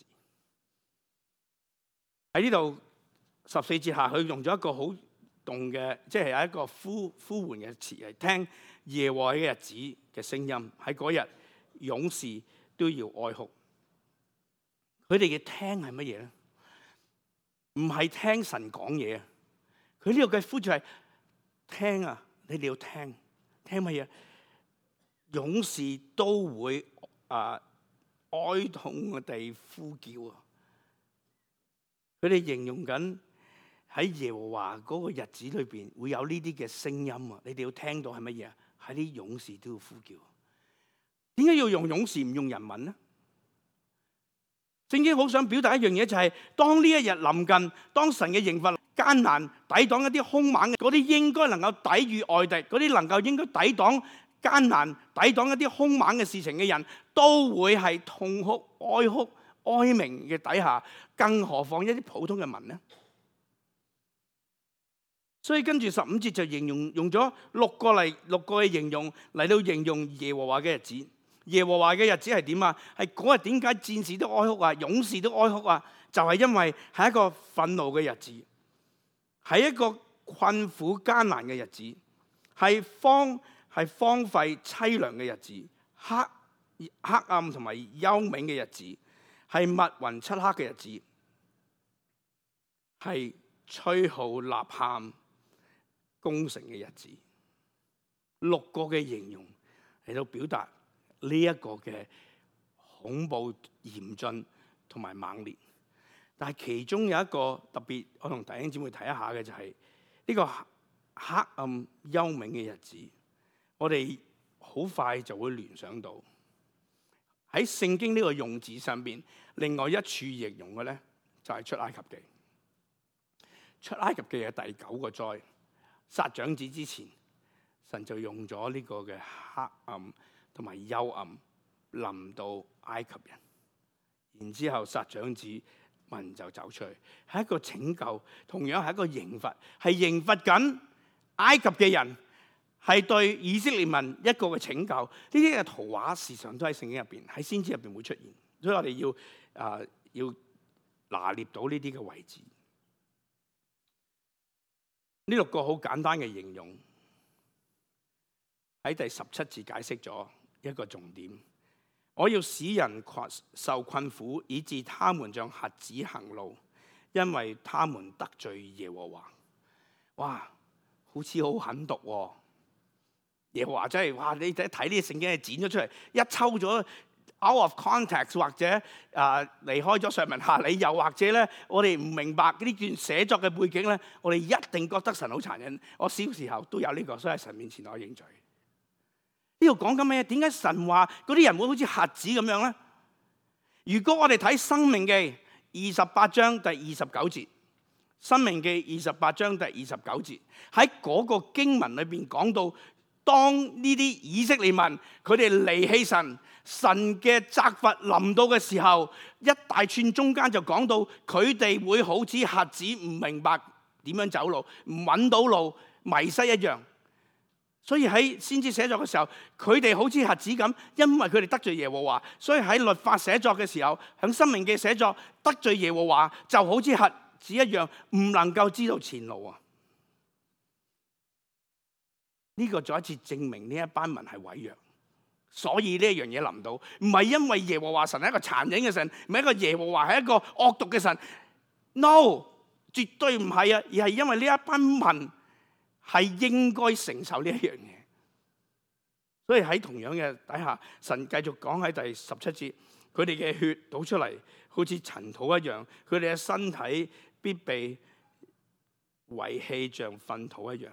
喺呢度十四節下，佢用咗一個好動嘅，即係有一個呼呼喚嘅詞嚟聽耶和華嘅日子嘅聲音。喺嗰日，勇士都要哀哭。佢哋嘅聽係乜嘢咧？唔係聽神講嘢啊！佢呢度嘅呼召係聽啊！你哋要聽，聽乜嘢？勇士都會啊哀痛地呼叫啊！佢哋形容緊喺耶和華嗰個日子裏邊會有呢啲嘅聲音啊！你哋要聽到係乜嘢啊？係啲勇士都要呼叫。點解要用勇士唔用人民呢？聖經好想表達一樣嘢，就係當呢一日臨近，當神嘅刑罰艱難抵擋一啲兇猛嘅，嗰啲應該能夠抵禦外敵，嗰啲能夠應該抵擋艱難抵擋一啲兇猛嘅事情嘅人，都會係痛哭哀哭哀鳴嘅底下，更何況一啲普通嘅民呢？所以跟住十五節就形容用咗六個嚟六個嘅形容嚟到形容耶和華嘅日子。耶和華嘅日子係點啊？係嗰日點解戰士都哀哭啊？勇士都哀哭啊？就係因為係一個憤怒嘅日子，係一個困苦艱難嘅日子，係荒係荒廢淒涼嘅日子，黑黑暗同埋幽冥嘅日子，係密雲漆黑嘅日子，係吹號吶喊攻城嘅日子。六個嘅形容嚟到表達呢一個嘅恐怖嚴峻同埋猛烈，但係其中有一個特別，我同弟兄姊妹睇一下嘅就係呢個黑暗幽冥嘅日子，我哋好快就會聯想到喺聖經呢個用字上邊，另外一處形容嘅咧就係出埃及記。出埃及記嘅第九個災，殺長子之前，神就用咗呢個嘅黑暗同埋幽暗臨到埃及人，然之後殺長子，民就走出去，係一個拯救，同樣係一個刑罰，係刑罰緊埃及嘅人，係對以色列民一個嘅拯救。呢啲嘅圖畫時常都喺聖經入邊，喺先知入邊會出現，所以我哋要啊、呃、要拿捏到呢啲嘅位置。呢六個好簡單嘅形容喺第十七節解釋咗一個重點，我要使人受困苦，以致他們像瞎子行路，因為他們得罪耶和華。哇，好似好狠毒喎！耶和華真係，哇！你睇睇呢啲聖經係剪咗出嚟，一抽咗 out of context， 或者啊離開咗上文下理，又或者咧，我哋唔明白呢段寫作嘅背景咧，我哋一定覺得神好殘忍。我小時候都有呢個，所以喺神面前我認罪。呢度講緊咩？點解神話嗰啲人會好似瞎子咁樣咧？如果我哋睇《申命記》二十八章第二十九節，《申命記》二十八章第二十九節喺嗰個經文裏邊講到，當呢啲以色列民佢哋離棄神， 神嘅責罰臨到嘅時候，一大串中間就講到佢哋會好似瞎子唔明白點樣走路，唔揾到路，迷失一樣。所以喺先知寫作嘅時候，佢哋好似瞎子咁，因為佢哋得罪耶和華，所以喺律法寫作嘅時候，喺申命記寫作得罪耶和華，就好似瞎子一樣，唔能夠知道前路啊！呢個再一次證明呢一班民係毀約，所以呢一樣嘢臨到，唔係因為耶和華神係一個殘忍嘅神，唔係一個耶和華係一個惡毒嘅神 ，no， 絕對唔係啊，而係因為呢一班民係應該承受呢一樣嘢。所以喺同樣嘅底下，神繼續講喺第十七節，佢哋嘅血倒出嚟，好似塵土一樣，佢哋嘅身體必被遺棄，像糞土一樣。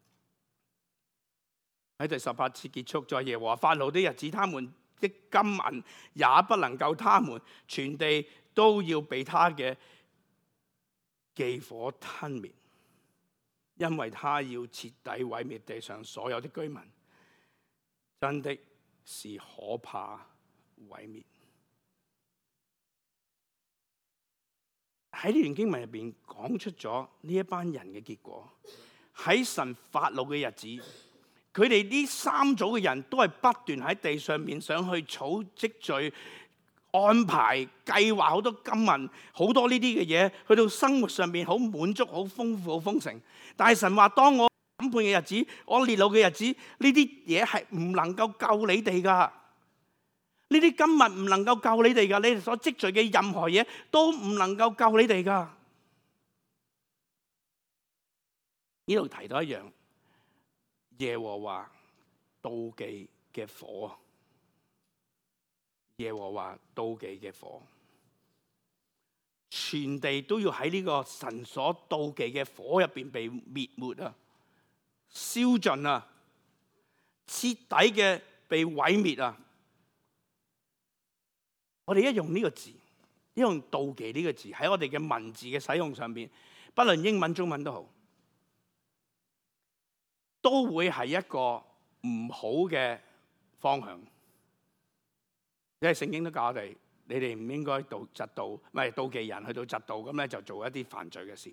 喺第十八節結束，在耶和華發怒的日子，他們的金銀也不能救他們，全地都要被他嘅忌火吞滅，因為他要徹底毀滅地上所有的居民，真的是可怕毀滅。喺呢段經文入邊講出咗呢一班人嘅結果。喺神發怒嘅日子，佢哋呢三組嘅人都係不斷喺地上面想去儲積聚、安排、計劃好多金銀、好多呢啲嘅嘢，去到生活上面好滿足、好豐富、好豐盛。但係神話，當我審判嘅日子，我烈怒嘅日子，呢啲嘢係唔能夠救你哋噶，呢啲金銀唔能夠救你哋噶，你哋所積聚嘅任何嘢都唔能夠救你哋噶。呢度提到一樣，耶和華妒忌嘅火，耶和華妒忌嘅火，全地都要喺呢個神所妒忌嘅火入邊被滅沒啊，燒盡啊，徹底嘅被毀滅啊！我哋一用呢個字，一用妒忌呢個字喺我哋嘅文字嘅使用上邊，不論英文、中文都好，都會係一個唔好嘅方向。因為聖經都教我哋，你哋唔應該妒嫉妒，唔係妒忌人去到嫉妒，咁咧就做一啲犯罪嘅事。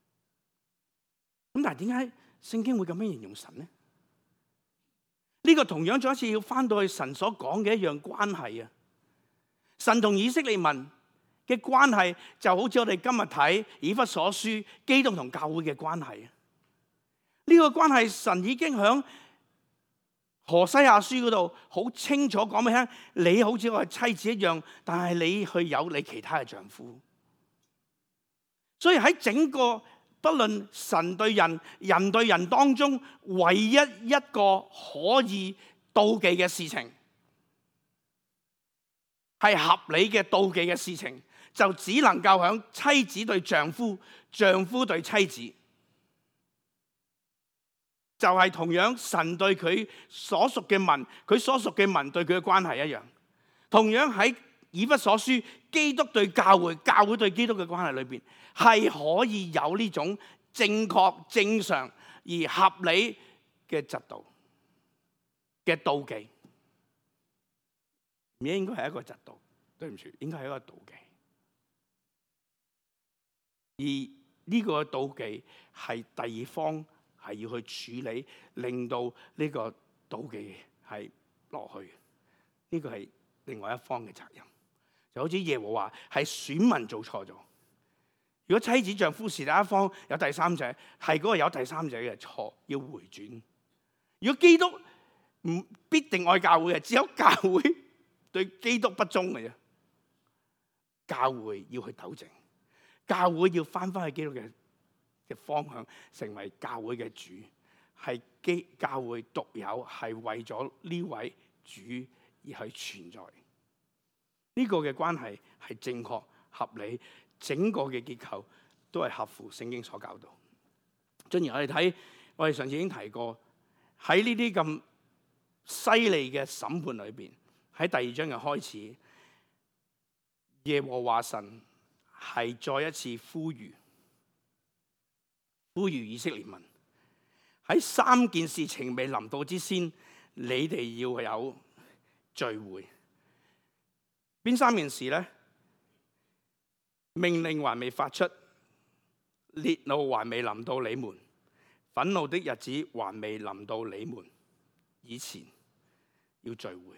咁但係點解聖經會咁樣形容神呢？呢個同樣再一次要翻到去神所講嘅一樣關係啊！神同以色列民嘅關係就好似我哋今日睇以弗所書基督同教會嘅關係啊！呢個關係神已經響何西阿書嗰度好清楚講俾你聽，你好似我係妻子一樣，但係你去有你其他嘅丈夫。所以喺整個不論神對人、人對人當中，唯一一個可以妒忌嘅事情，係合理嘅妒忌嘅事情，就只能夠響妻子對丈夫、丈夫對妻子。就係同樣神對佢所屬嘅民，佢所屬嘅民對佢嘅關係一樣。同樣喺以弗所書，基督對教會、教會對基督嘅關係裏邊，係可以有呢種正確、正常而合理嘅嫉妒嘅妒忌。唔應該係一個嫉妒，對唔住，應該係一個妒忌。而呢個妒忌係第二方係要去處理，令到呢個妒忌係落去。呢個係另外一方嘅責任。就好似耶和華係選民做錯咗。如果妻子丈夫是第一方有第三者，係嗰個有第三者嘅錯，要回轉。如果基督唔必定愛教會嘅，只有教會對基督不忠嘅啫。教會要去糾正，教會要翻翻去基督嘅嘅方向，成為教會嘅主，係基教會獨有，係為咗呢位主而去存在。呢、這個嘅關係係正確合理，整個嘅結構都係合乎聖經所教導。進而我哋睇，我哋上次已經提過，喺呢啲咁犀利嘅審判裏邊，喺第二章嘅開始，耶和華神係再一次呼籲。呼籲以色列民喺三件事情未臨到之先，你哋要有聚會， 邊三件事咧？命令還未發出，烈怒還未臨到你們，憤怒的日子還未臨到你們以前，要聚會。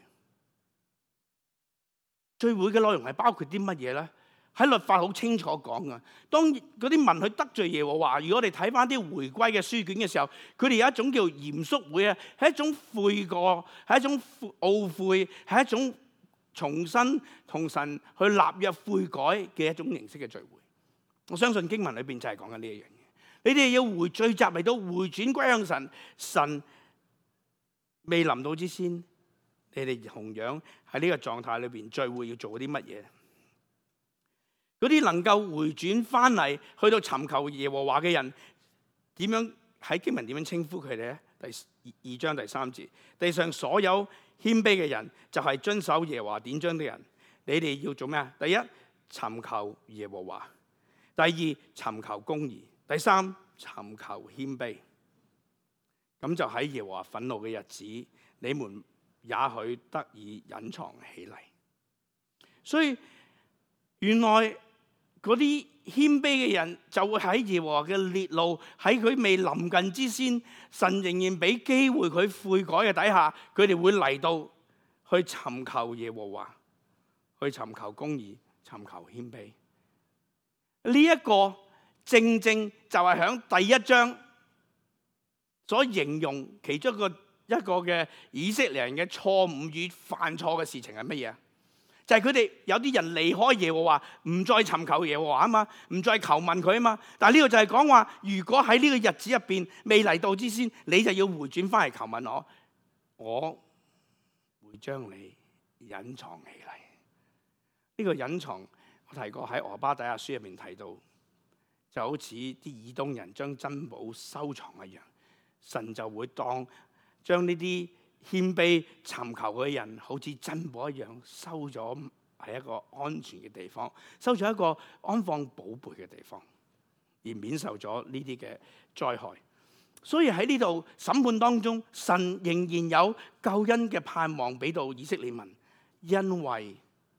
聚會嘅內容係包括啲乜嘢咧？喺律法好清楚講噶。當嗰啲民去得罪耶和華，如果我哋睇翻啲回歸嘅書卷嘅時候，佢哋有一種叫嚴肅會啊，係一種悔過，係一種懊悔，係一種重新同神去立約悔改嘅一種形式嘅聚會。我相信經文裏邊就係講緊呢一樣嘢。你哋要回聚集嚟到回轉歸向神，神未臨到之先，你哋同樣喺呢個狀態裏邊聚會要做啲乜嘢？嗰啲能夠回轉翻嚟，去到尋求耶和華嘅人，點樣喺經文點樣稱呼佢哋咧？第二章第三節，地上所有謙卑嘅人，就係遵守耶和華典章的人。你哋要做咩啊？第一，尋求耶和華；第二，尋求公義；第三，尋求謙卑。咁就喺耶和華憤怒嘅日子，你們也許得以隱藏起嚟。所以原來嗰啲謙卑嘅人就會喺耶和華嘅烈怒喺佢未臨近之先，神仍然俾機會佢悔改嘅底下，佢哋會嚟到去尋求耶和華，去尋求公義，尋求謙卑。呢、這、一個正正就係喺第一章所形容其中一個一個嘅以色列人嘅錯誤與犯錯嘅事情係乜嘢？就係佢哋有啲人離開耶和華，唔再尋求耶和華啊嘛，唔再求問佢啊嘛。但係呢個就係講話，如果喺呢個日子入邊未嚟到之先，你就要回轉翻嚟求問我，我會將你隱藏起嚟。呢、這個隱藏我提過喺俄巴底亞書入面提到，就好似啲以東人將珍寶收藏一樣，神就會當將呢啲謙卑尋求嘅人，好似珍寶一樣，收咗喺一個安全嘅地方，收咗一個安放寶貝嘅地方，而免受咗呢啲嘅災害。所以喺呢度審判當中，神仍然有救恩嘅盼望俾到以色列民，因為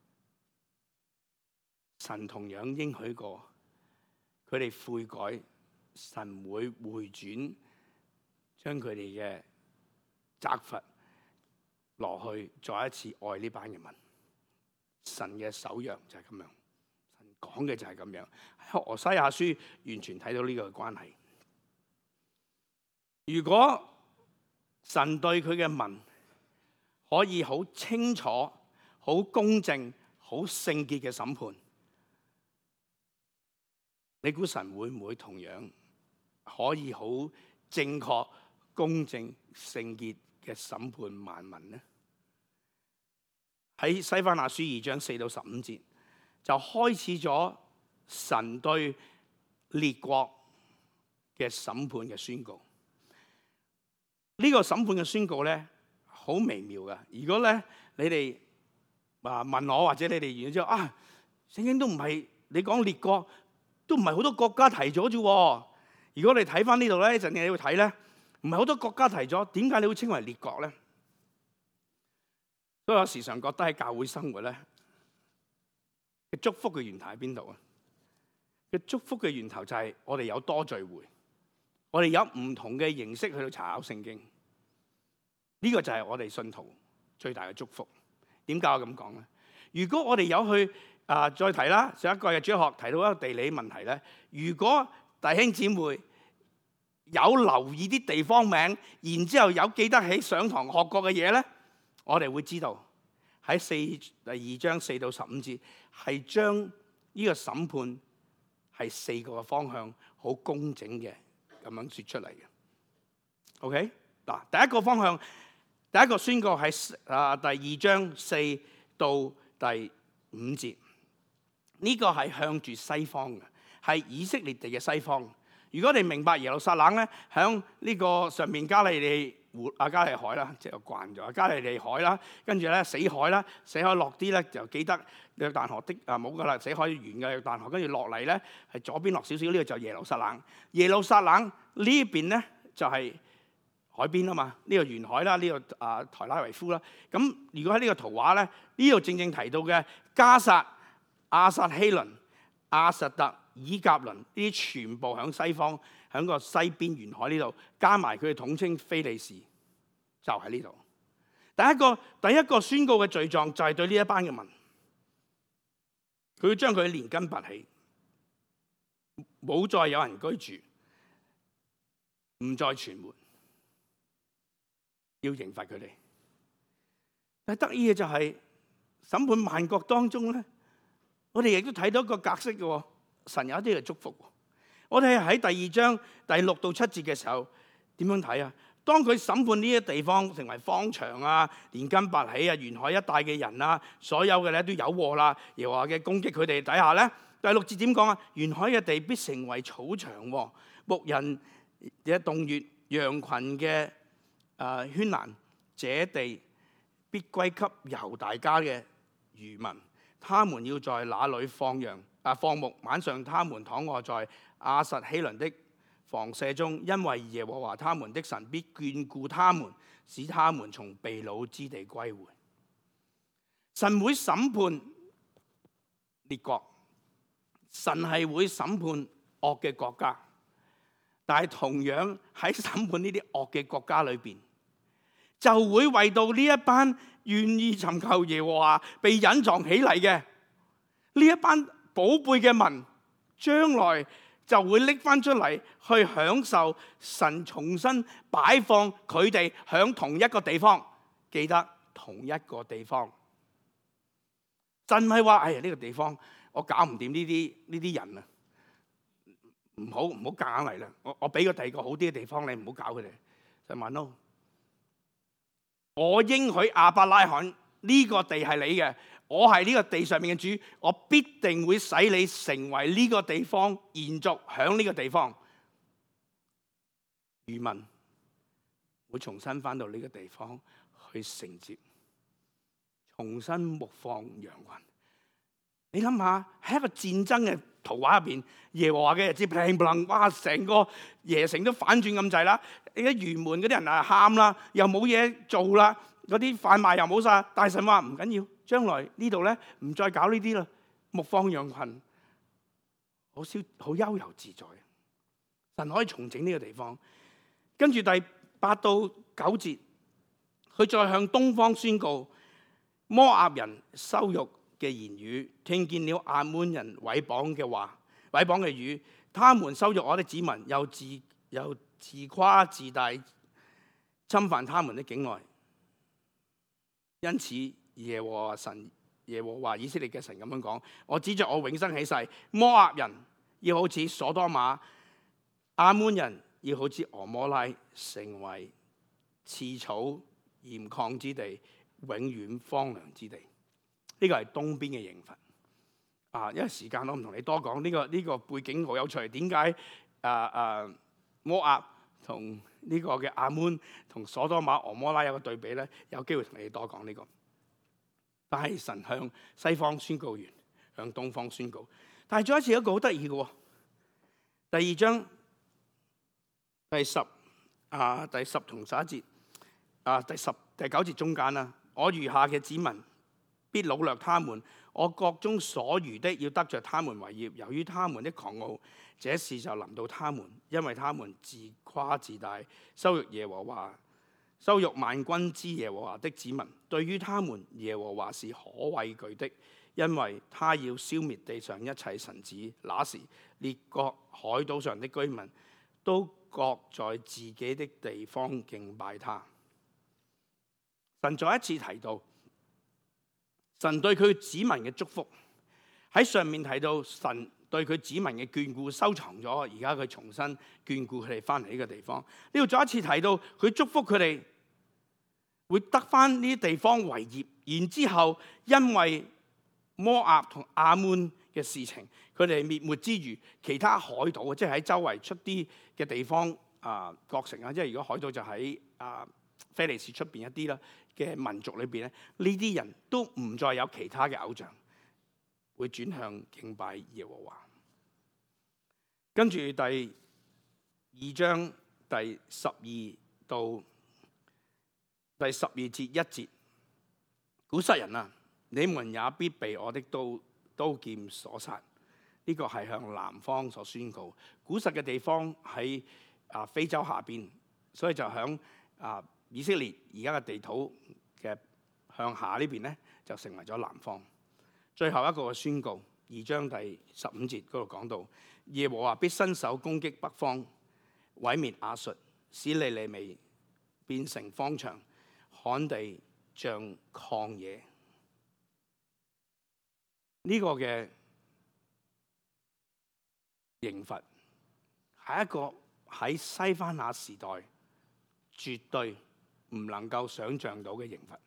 神同樣應許過佢哋悔改，神會回轉，將佢哋嘅責罰落去，再一次愛呢班嘅民。神嘅守約就係咁樣，神講嘅就係咁樣。喺何西阿書完全睇到呢個關係。如果神對佢嘅民可以好清楚、好公正、好聖潔嘅審判，你估神會唔會同樣可以好正確、公正、聖潔嘅審判萬民呢？喺西番雅書二章四到十五節就開始咗神對列國嘅審判嘅宣告。呢、這個審判嘅宣告咧好微妙噶。如果咧你哋啊問我，或者你哋完之後啊，聖經都唔係你講列國，都唔係好多國家提咗啫。如果你睇翻呢度咧，一陣你會睇咧，唔係好多國家提咗，點解你會稱為列國咧？所以我時常覺得喺教會生活咧，嘅祝福嘅源頭喺邊度啊？嘅祝福嘅源頭就係我哋有多聚會，我哋有唔同嘅形式去到查考聖經。呢、這個就係我哋信徒最大嘅祝福。點解我咁講咧？如果我哋有去啊、呃、再提啦，上一個嘅主學提到一個地理問題咧，如果弟兄姊妹有留意啲地方名，然之後有記得起上堂學過嘅嘢咧，我哋會知道喺四第二章四到十五節係將呢個審判係四個嘅方向好工整嘅咁樣說出嚟嘅。OK 嗱，第一個方向，第一個宣告係啊第二章四到第五節，呢、這個係向住西方嘅，係以色列地嘅西方。如果你明白耶路撒冷咧，響呢個上面加利利湖啊加利海啦，即係慣咗加利利海啦，跟住咧死海啦，死海落啲咧就記得約旦河的啊冇噶啦，死海完嘅約旦河，跟住落嚟咧係左邊落少少，呢、這個就耶路撒冷。耶路撒冷呢邊咧就係海邊啊嘛，呢個沿海啦，呢個啊台拉維夫啦。咁如果喺呢個圖畫咧，呢度正正提到嘅加薩、亞撒希倫、亞實特、以革倫呢啲全部喺西方，喺個西邊沿海呢度，加埋佢哋統稱非利士，就喺呢度。第一個第一個宣告嘅罪狀就係對呢一班嘅民，佢要將佢連根拔起，冇再有人居住，唔再存活，要刑罰佢哋。但係得意嘅就係審判萬國當中咧，我哋亦都睇到一個格式嘅，神有一啲嘅祝福。我哋喺第二章第六到七節嘅時候點樣睇啊？當佢審判呢啲地方成為荒場啊、連根拔起啊、沿海一帶嘅人啊，所有嘅咧都有禍啦。耶和華嘅攻擊佢哋底下咧，第六節點講啊？沿海嘅地必成為草場，牧人嘅洞穴、羊群嘅誒圈欄，這地必歸給猶大家嘅餘民，他們要在那裏放羊啊放牧，晚上他們躺臥在亞實希倫的房舍中，因為耶和華他們的神必眷顧他們，使他們從被擄之地歸回。神會審判列國，神係會審判惡嘅國家，但係同樣喺審判呢啲惡嘅國家裏邊，就會為到呢一班願意尋求耶和華被隱藏起嚟嘅呢一班寶貝嘅民，將來就會拎翻出嚟去享受神重新擺放佢哋響同一個地方。記得同一個地方，真係話哎呀呢個地方我搞唔掂呢啲呢啲人啊，唔好唔好夾硬嚟啦，我我俾個第二個好啲嘅地方你，唔好搞佢哋。就問咯，我應許亞伯拉罕呢個地係你嘅，我係呢個地上面嘅主，我必定會使你成為呢個地方延續響呢個地方。餘民會重新翻到呢個地方去承接，重新牧放羊群。你諗下喺一個戰爭嘅圖畫入邊，耶和華嘅日子砰砰，哇！成個耶城都反轉咁滯啦，而家園門嗰啲人啊喊啦，又冇嘢做啦，嗰啲販賣又冇晒。大神話唔緊要，將來呢度咧唔再搞呢啲啦，牧放羊群，好少好悠遊自在。神可以重整呢個地方。跟住第八到九節，佢再向東方宣告摩押人羞辱嘅言語，聽見了亞捫人毀謗嘅話、毀謗嘅語，他們羞辱我的子民，又自又自誇自大，侵犯他們的境內。因此耶和華神耶和華以色列嘅神咁樣講：我指着我永生起誓，摩押人要好似所多瑪，亞捫人要好似俄摩拉，成為刺草鹽礦之地，永遠荒涼之地。呢個係東邊嘅刑罰啊！因為時間我唔同你多講呢個呢個背景好有趣。點解啊啊摩押同呢個嘅亞捫同所多瑪、俄摩拉有個對比咧？有機會同你多講呢個。但係神向西方宣告完，向東方宣告。但係再一次一個好得意嘅，第二章第十啊第十同十一節啊第十第九節中間啦，我餘下嘅子民必擄掠他們，我國中所餘的要得着他們為業。由於他們的狂傲，這事就臨到他們，因為他們自誇自大，羞辱耶和華，羞辱萬軍之耶和華的子民。對於他們，耶和華是可畏懼的，因為他要消滅地上一切神子。那時，列國海島上的居民都各在自己的地方敬拜他。神再一次提到神對佢子民嘅祝福，喺上面提到神對佢子民嘅眷顧收藏咗，而家佢重新眷顧佢哋翻嚟呢個地方。呢度再一次提到佢祝福佢哋會得翻呢啲地方為業，然之後因為摩押同亞捫嘅事情，佢哋滅沒之餘，其他海島即係喺周圍出啲嘅地方啊，各城啊，即係如果海島就喺啊非利士出邊一啲啦嘅民族裏邊咧，呢啲人都唔再有其他嘅偶像，會轉向敬拜耶和華。跟住第二章第十二到第十二節一節，古實人啊，你們也必被我的刀刀劍所殺。呢、這個係向南方所宣告。古實嘅地方喺啊非洲下邊，所以就響啊以色列而家嘅地土嘅向下呢邊咧，就成為咗南方。最後一個嘅宣告，二章第十五節嗰度講到，耶和華必伸手攻擊北方，毀滅亞述，使尼尼微變成荒場，旱地像曠野。呢、這個嘅刑罰係一個喺西番雅時代絕對唔能夠想象到嘅刑罰。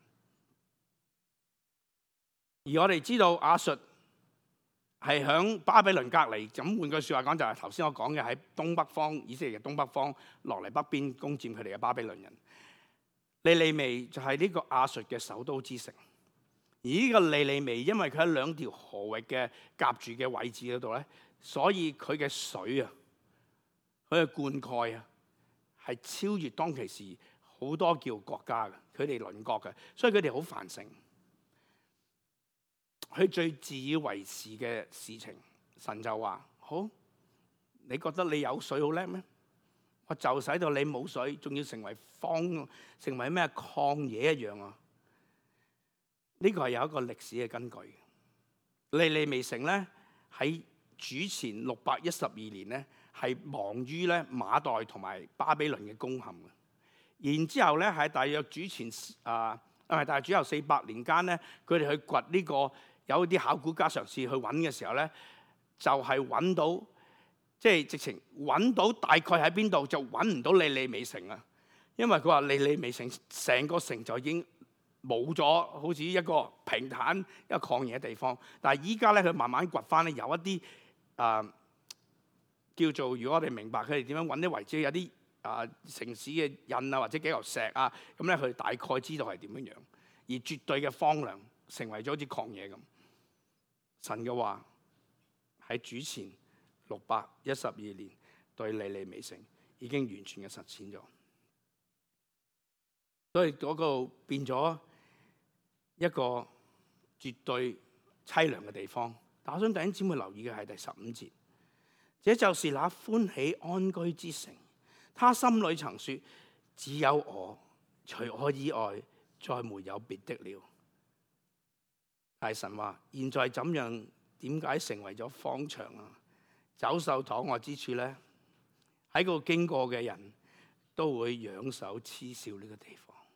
而我哋知道亞述係響巴比倫隔離，咁換句說話講，就係頭先我講嘅喺東北方，以色列嘅東北方落嚟北邊攻佔佢哋嘅巴比倫人。尼尼微就係呢個亞述嘅首都之城。而呢個尼尼微因為佢喺兩條河域嘅夾住嘅位置嗰度咧，所以佢嘅水啊，佢嘅灌溉啊，係超越當其時好多叫國家嘅，佢哋鄰國嘅，所以佢哋好繁盛。佢最自以為是嘅事情，神就話：好，你覺得你有水好叻咩？我就使到你冇水，仲要成為荒，成為咩曠野一樣啊！呢、這個係有一個歷史嘅根據。尼尼微城咧喺主前六百一十二年咧，係亡於咧馬代同埋巴比倫嘅攻陷嘅。然之後咧喺大約主前啊，唔係，但係主後四百年間咧，佢哋去掘呢、這個。有啲考古家嘗試去揾嘅時候咧，就係、是、揾到，即係直情揾到大概喺邊度，就揾唔到尼尼微城啊！因為佢話尼尼微城成個城就已經冇咗，好似一個平坦一個曠野嘅地方。但係依家咧，佢慢慢掘翻咧，有一啲啊、呃、叫做，如果我哋明白佢哋點樣揾啲遺址，有啲啊、呃、城市嘅印啊，或者幾嚿石啊，咁咧佢大概知道係點樣樣，而絕對嘅荒涼成為咗好似曠野咁。神嘅話喺主前六百一十二年對尼尼微城已經完全嘅實踐咗，所以嗰個變咗一個絕對淒涼嘅地方。但我想弟兄姊妹留意嘅係第十五節，這就是那歡喜安居之城，他心裏曾說：只有我，除我以外，再沒有別的了。大神話：現在怎樣？點解成為咗荒場啊？走獸躺臥之處咧，喺嗰度經過嘅人都會仰首嗤笑呢個地方。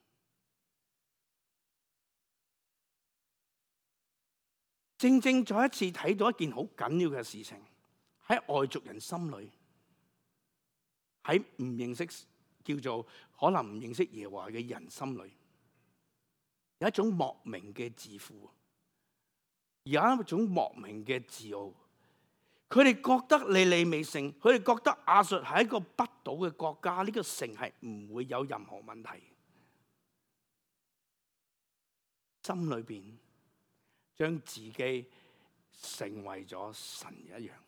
正正再一次睇到一件好緊要嘅事情，喺外族人心裏，喺唔認識叫做可能唔認識耶和華嘅人心裏，有一種莫名嘅自負。有一種莫名嘅自傲，佢哋覺得尼尼微城，佢哋覺得亞述係一個不倒嘅國家，呢、這個城係唔會有任何問題。心裏邊將自己成為咗神一樣。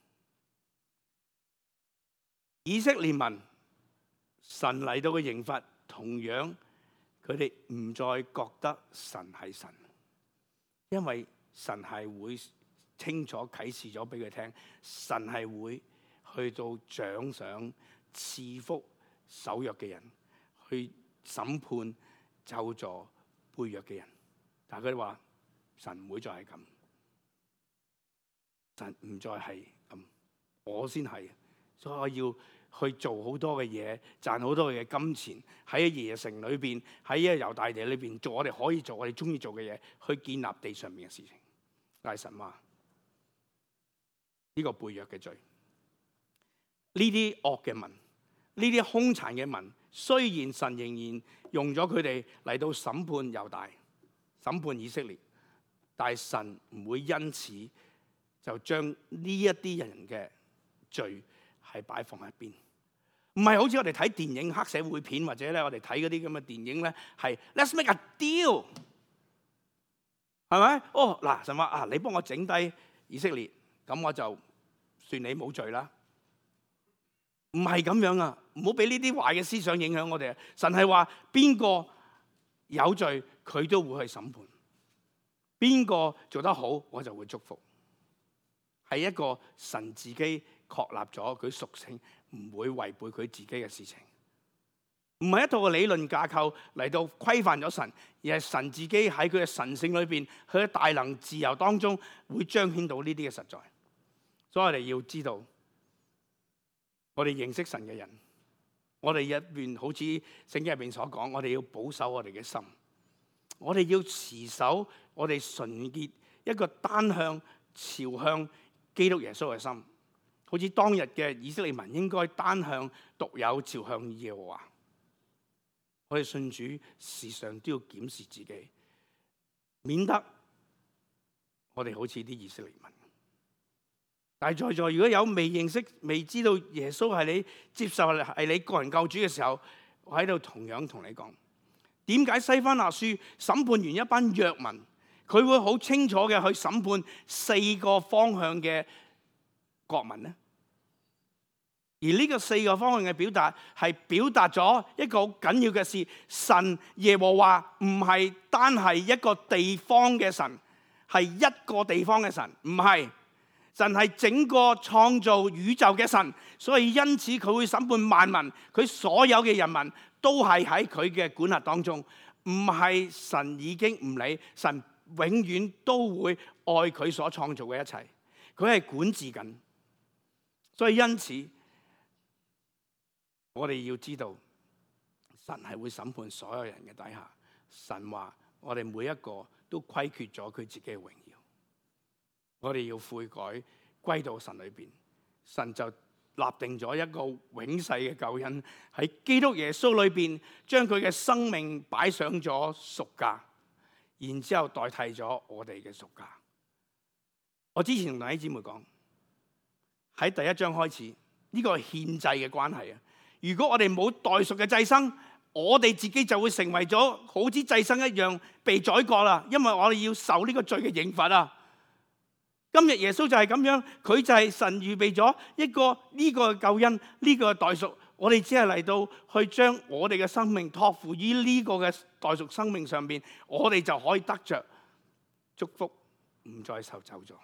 以色列民，神嚟到嘅刑罰，同樣佢哋唔再覺得神係神，因為神係會清楚啟示咗俾佢聽，神係會去到獎賞賜福守約嘅人，去審判咒詛背約嘅人。但係佢哋話神唔會再係咁，神唔再係咁，我先係，所以我要去做好多嘅嘢，賺好多嘅金錢，喺耶城裏邊，喺一個猶大地裏邊做我哋可以做、我哋中意做嘅嘢，去建立地上面嘅事情。但係神話呢個背約嘅罪，呢啲惡嘅民，呢啲兇殘嘅民，雖然神仍然用咗佢哋嚟到審判猶大、審判以色列，但係神唔會因此就將呢一啲人嘅罪係擺放喺邊。唔係好似我哋睇電影黑社會片，或者咧我哋睇嗰啲咁嘅電影咧，係 Let's make a deal。係咪？哦，嗱，神話啊，你幫我整低以色列，咁我就算你冇罪啦。 唔係咁樣啊！唔好俾呢啲壞嘅思想影響我哋啊！神係話邊個有罪，佢都會去審判；邊個做得好，我就會祝福。係一個神自己確立咗佢屬性，唔會違背佢自己嘅事情。唔係一套嘅理論架構嚟到規範咗神，而係神自己喺佢嘅神性裏邊，佢嘅大能自由當中，會彰顯到呢啲嘅實在。所以我哋要知道，我哋認識神嘅人，我哋入邊好似聖經入邊所講，我哋要保守我哋嘅心，我哋要持守我哋純潔一個單向朝向基督耶穌嘅心，好似當日嘅以色列民應該單向獨有朝向耶和華。我哋信主時常都要檢視自己，免得我哋好似啲以色列民。但係在座如果有未認識、未知道耶穌係你接受係你個人救主嘅時候，我喺度同樣同你講，點解西番雅書審判完一班弱民，佢會好清楚嘅去審判四個方向嘅國民呢？而呢個四個方向嘅表達係表達咗一個好緊要嘅事，神耶和華唔係單係一個地方嘅神，係一個地方嘅神，唔係。神係整個創造宇宙嘅神，所以因此佢會審判萬民，佢所有嘅人民都係喺佢嘅管轄當中，唔係神已經唔理，神永遠都會愛佢所創造嘅一切，佢係管治緊。所以因此我哋要知道，神係會審判所有人嘅底下。神話我哋每一個都虧缺咗佢自己嘅榮耀，我哋要悔改，歸到神裏邊，神就立定咗一個永世嘅救恩喺基督耶穌裏邊，將佢嘅生命擺上咗贖價，然之後代替咗我哋嘅贖價。我之前同弟兄姊妹講，喺第一章開始呢個係獻祭嘅關係啊。如果我哋冇代贖嘅祭牲，我哋自己就會成為咗好似祭牲一樣被宰割啦，因為我哋要受呢個罪嘅刑罰啊。今日耶穌就係咁樣，佢就係神預備咗一個呢個救恩，呢個代贖，我哋只係嚟到去將我哋嘅生命託付於呢個嘅代贖生命上邊，我哋就可以得着祝福，唔再受咒詛。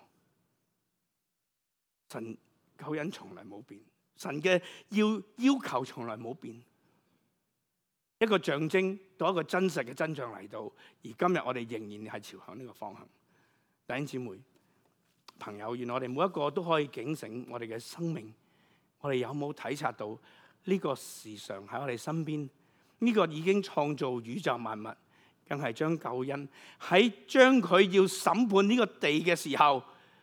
神救恩從來冇變，神嘅要要求從來冇變，一個象徵到一個真實嘅真相嚟到，而今日我哋仍然係朝向呢個方向。弟兄姊妹、朋友，願我哋每一個都可以警醒我哋嘅生命，我哋有冇體察到呢個時常喺我哋身邊？呢個已經創造宇宙萬物，更係將救恩喺將佢要審判呢個地嘅時候，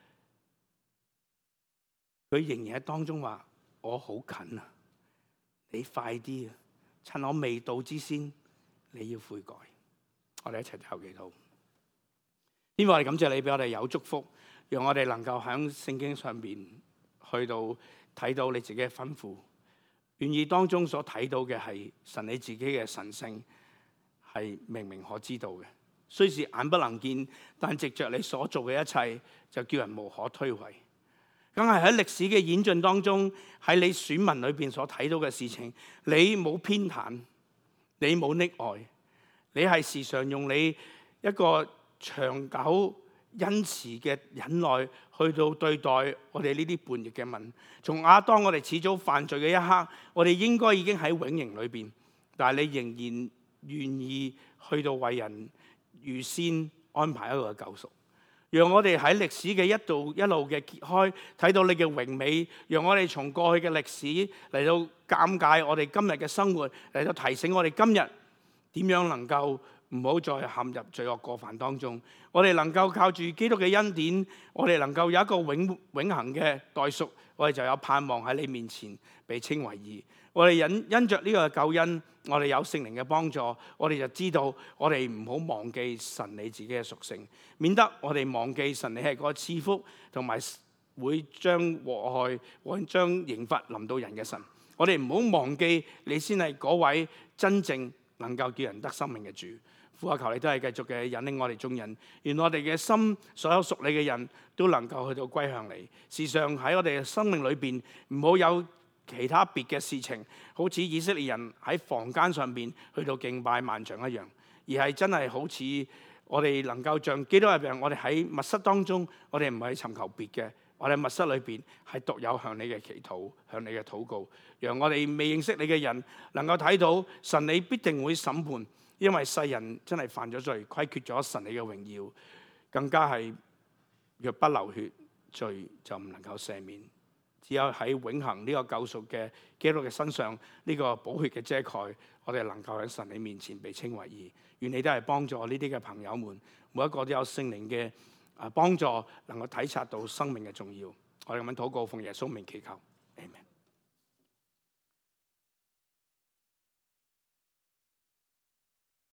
佢仍然喺當中話：我好近啊，你快啲啊！趁我未到之先，你要悔改。我哋一齊求祈禱。天父，我哋感謝你俾我哋有祝福，讓我哋能夠喺聖經上邊去到睇到你自己嘅吩咐，願意當中所睇到嘅係神你自己嘅神性，係明明可知道嘅。雖是眼不能見，但藉着你所做嘅一切，就叫人無可推諉。梗係喺歷史嘅演進當中，喺你選民裏邊所睇到嘅事情，你冇偏袒，你冇溺愛，你係時常用你一個長久恩慈嘅忍耐去到對待我哋呢啲叛逆嘅民。從亞當我哋始早犯罪嘅一刻，我哋應該已經喺永刑裏邊，但係你仍然願意去到為人預先安排一個救贖。讓我哋喺歷史嘅一度一路嘅揭開，睇到你嘅榮美。讓我哋從過去嘅歷史嚟到鑑戒我哋今日嘅生活，嚟到提醒我哋今日點樣能夠唔好再陷入罪惡過犯當中。我哋能夠靠住基督嘅恩典，我哋能夠有一個永永恆嘅代贖，我哋就有盼望喺你面前被稱為義。我哋因因着呢個救恩，我哋有聖靈嘅幫助，我哋就知道我哋唔好忘記神你自己嘅屬性，免得我哋忘記神你係個賜福同埋會將禍害、會將刑罰臨到人嘅神。我哋唔好忘記你先係嗰位真正能夠叫人得生命嘅主。父啊，求你都係繼續嘅引領我哋眾人，願我哋嘅心所有屬你嘅人都能夠去到歸向你。時常喺我哋嘅生命裏邊，唔好有其他別嘅事情，好似以色列人喺房間上邊去到敬拜萬象一樣，而係真係好似我哋能夠像基督入邊，我哋喺密室當中，我哋唔係尋求別嘅，我哋密室裏邊係獨有向你嘅祈禱，向你嘅禱告，讓我哋未認識你嘅人能夠睇到神你必定會審判，因為世人真係犯咗罪，虧缺咗神你嘅榮耀，更加係若不流血，罪就唔能夠赦免。只有喺永恆呢個救贖嘅基督嘅身上，呢個寶血嘅遮蓋，我哋能夠喺神你面前被稱為義。願你都係幫助呢啲嘅朋友們，每一個都有聖靈嘅啊幫助，能夠體察到生命嘅重要。我哋咁樣禱告，奉耶穌名祈求。